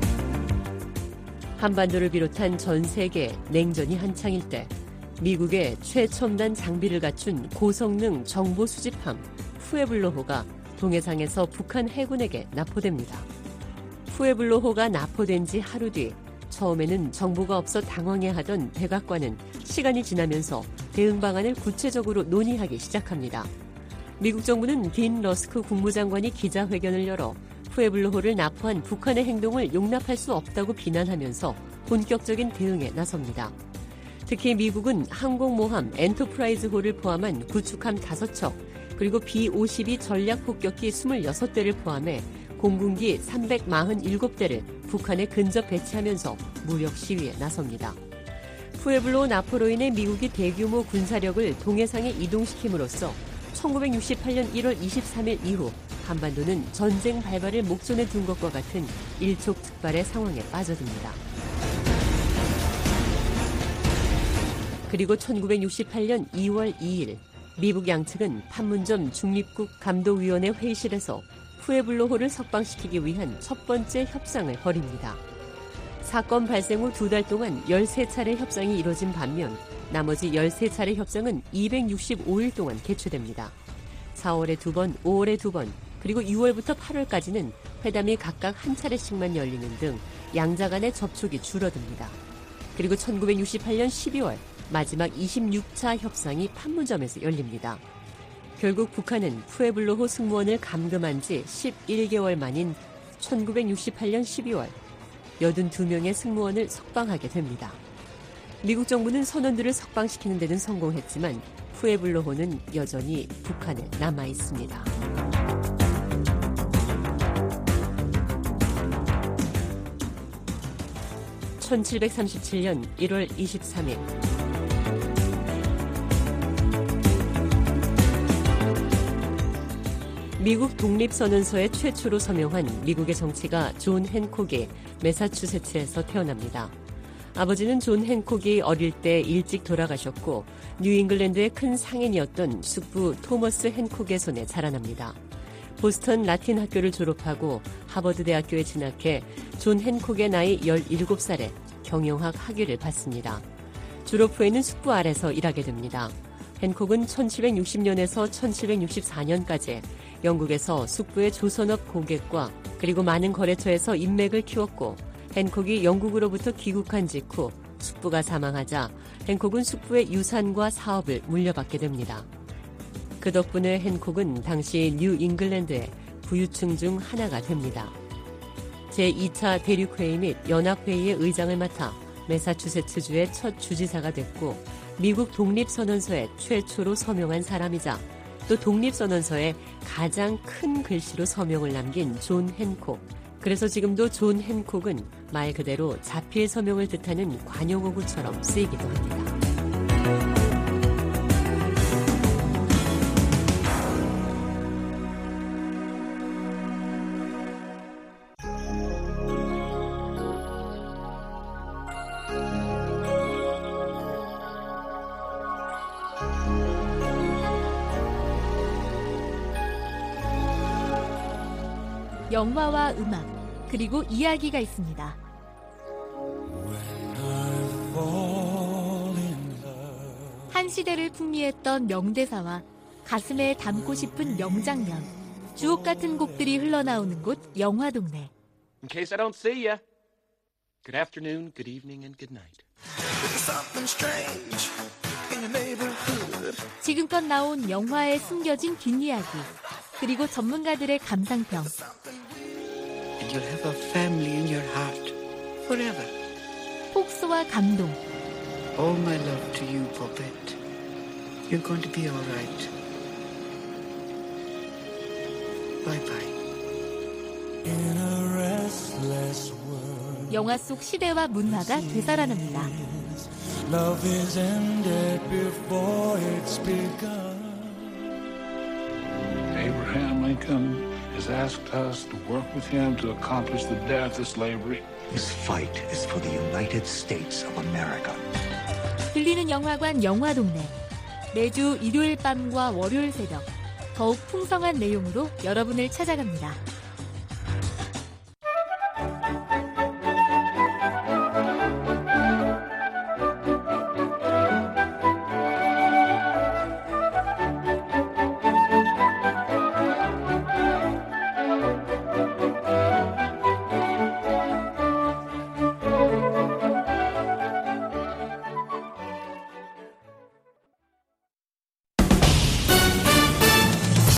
한반도를 비롯한 전 세계 냉전이 한창일 때 미국의 최첨단 장비를 갖춘 고성능 정보 수집함 푸에블로호가 동해상에서 북한 해군에게 납포됩니다. 푸에블로호가 납포된 지 하루 뒤 처음에는 정보가 없어 당황해하던 백악관은 시간이 지나면서 대응 방안을 구체적으로 논의하기 시작합니다. 미국 정부는 딘 러스크 국무장관이 기자회견을 열어 푸에블로호를 납포한 북한의 행동을 용납할 수 없다고 비난하면서 본격적인 대응에 나섭니다. 특히 미국은 항공모함 엔터프라이즈호를 포함한 구축함 다섯 척, 그리고 비 오십이 전략폭격기 이십육 대를 포함해 공군기 삼백사십칠 대를 북한에 근접 배치하면서 무력 시위에 나섭니다. 푸에블로호 납포로 인해 미국이 대규모 군사력을 동해상에 이동시킴으로써 천구백육십팔 년 일월 이십삼일 이후 한반도는 전쟁 발발을 목전에 둔 것과 같은 일촉즉발의 상황에 빠져듭니다. 그리고 천구백육십팔 년 이월 이일 미국 양측은 판문점 중립국 감독위원회 회의실에서 푸에블로호를 석방시키기 위한 첫 번째 협상을 벌입니다. 사건 발생 후 두 달 동안 열세 차례 협상이 이뤄진 반면 나머지 열세 차례 협상은 이백육십오 일 동안 개최됩니다. 사월에 두 번, 오월에 두 번, 그리고 유월부터 팔월까지는 회담이 각각 한 차례씩만 열리는 등 양자 간의 접촉이 줄어듭니다. 그리고 천구백육십팔 년 십이월 마지막 이십육 차 협상이 판문점에서 열립니다. 결국 북한은 푸에블로호 승무원을 감금한 지 십일 개월 만인 천구백육십팔 년 십이월 팔십이 명의 승무원을 석방하게 됩니다. 미국 정부는 선원들을 석방시키는 데는 성공했지만 푸에블로호는 여전히 북한에 남아 있습니다. 천칠백삼십칠 년 일월 이십삼일 미국 독립선언서에 최초로 서명한 미국의 정치가 존 핸콕이 매사추세츠에서 태어납니다. 아버지는 존 핸콕이 어릴 때 일찍 돌아가셨고 뉴잉글랜드의 큰 상인이었던 숙부 토머스 핸콕의 손에 자라납니다. 보스턴 라틴 학교를 졸업하고 하버드 대학교에 진학해 존 핸콕의 나이 열일곱 살에 경영학 학위를 받습니다. 졸업 후에는 숙부 아래서 일하게 됩니다. 핸콕은 천칠백육십 년에서 천칠백육십사 년까지 영국에서 숙부의 조선업 고객과 그리고 많은 거래처에서 인맥을 키웠고 핸콕이 영국으로부터 귀국한 직후 숙부가 사망하자 핸콕은 숙부의 유산과 사업을 물려받게 됩니다. 그 덕분에 핸콕은 당시 뉴잉글랜드의 부유층 중 하나가 됩니다. 제이 차 대륙회의 및 연합회의의 의장을 맡아 매사추세츠주의 첫 주지사가 됐고 미국 독립선언서에 최초로 서명한 사람이자 또 독립선언서에 가장 큰 글씨로 서명을 남긴 존 핸콕. 그래서 지금도 존 핸콕은 말 그대로 자필 서명을 뜻하는 관용어구처럼 쓰이기도 합니다. 영화와 음악, 그리고 이야기가 있습니다. 한 시대를 풍미했던 명대사와 가슴에 담고 싶은 명장면, 주옥 같은 곡들이 흘러나오는 곳 영화동네. In case I don't see ya. Good afternoon, good evening, and good night. 지금껏 나온 영화에 숨겨진 뒷이야기, 그리고 전문가들의 감상평. And you'll have a family in your heart forever. 폭소와 감동. All my love to you, Poppet. You're going to be all right. Bye bye. In a restless world. 영화 속 시대와 문화가 되살아납니다. Love is ended before it's begun. Abraham Lincoln has asked us to work with him to accomplish the death of slavery. This fight is for the United States of America. 들리는 영화관 영화동네. 매주 일요일 밤과 월요일 새벽 더욱 풍성한 내용으로 여러분을 찾아갑니다.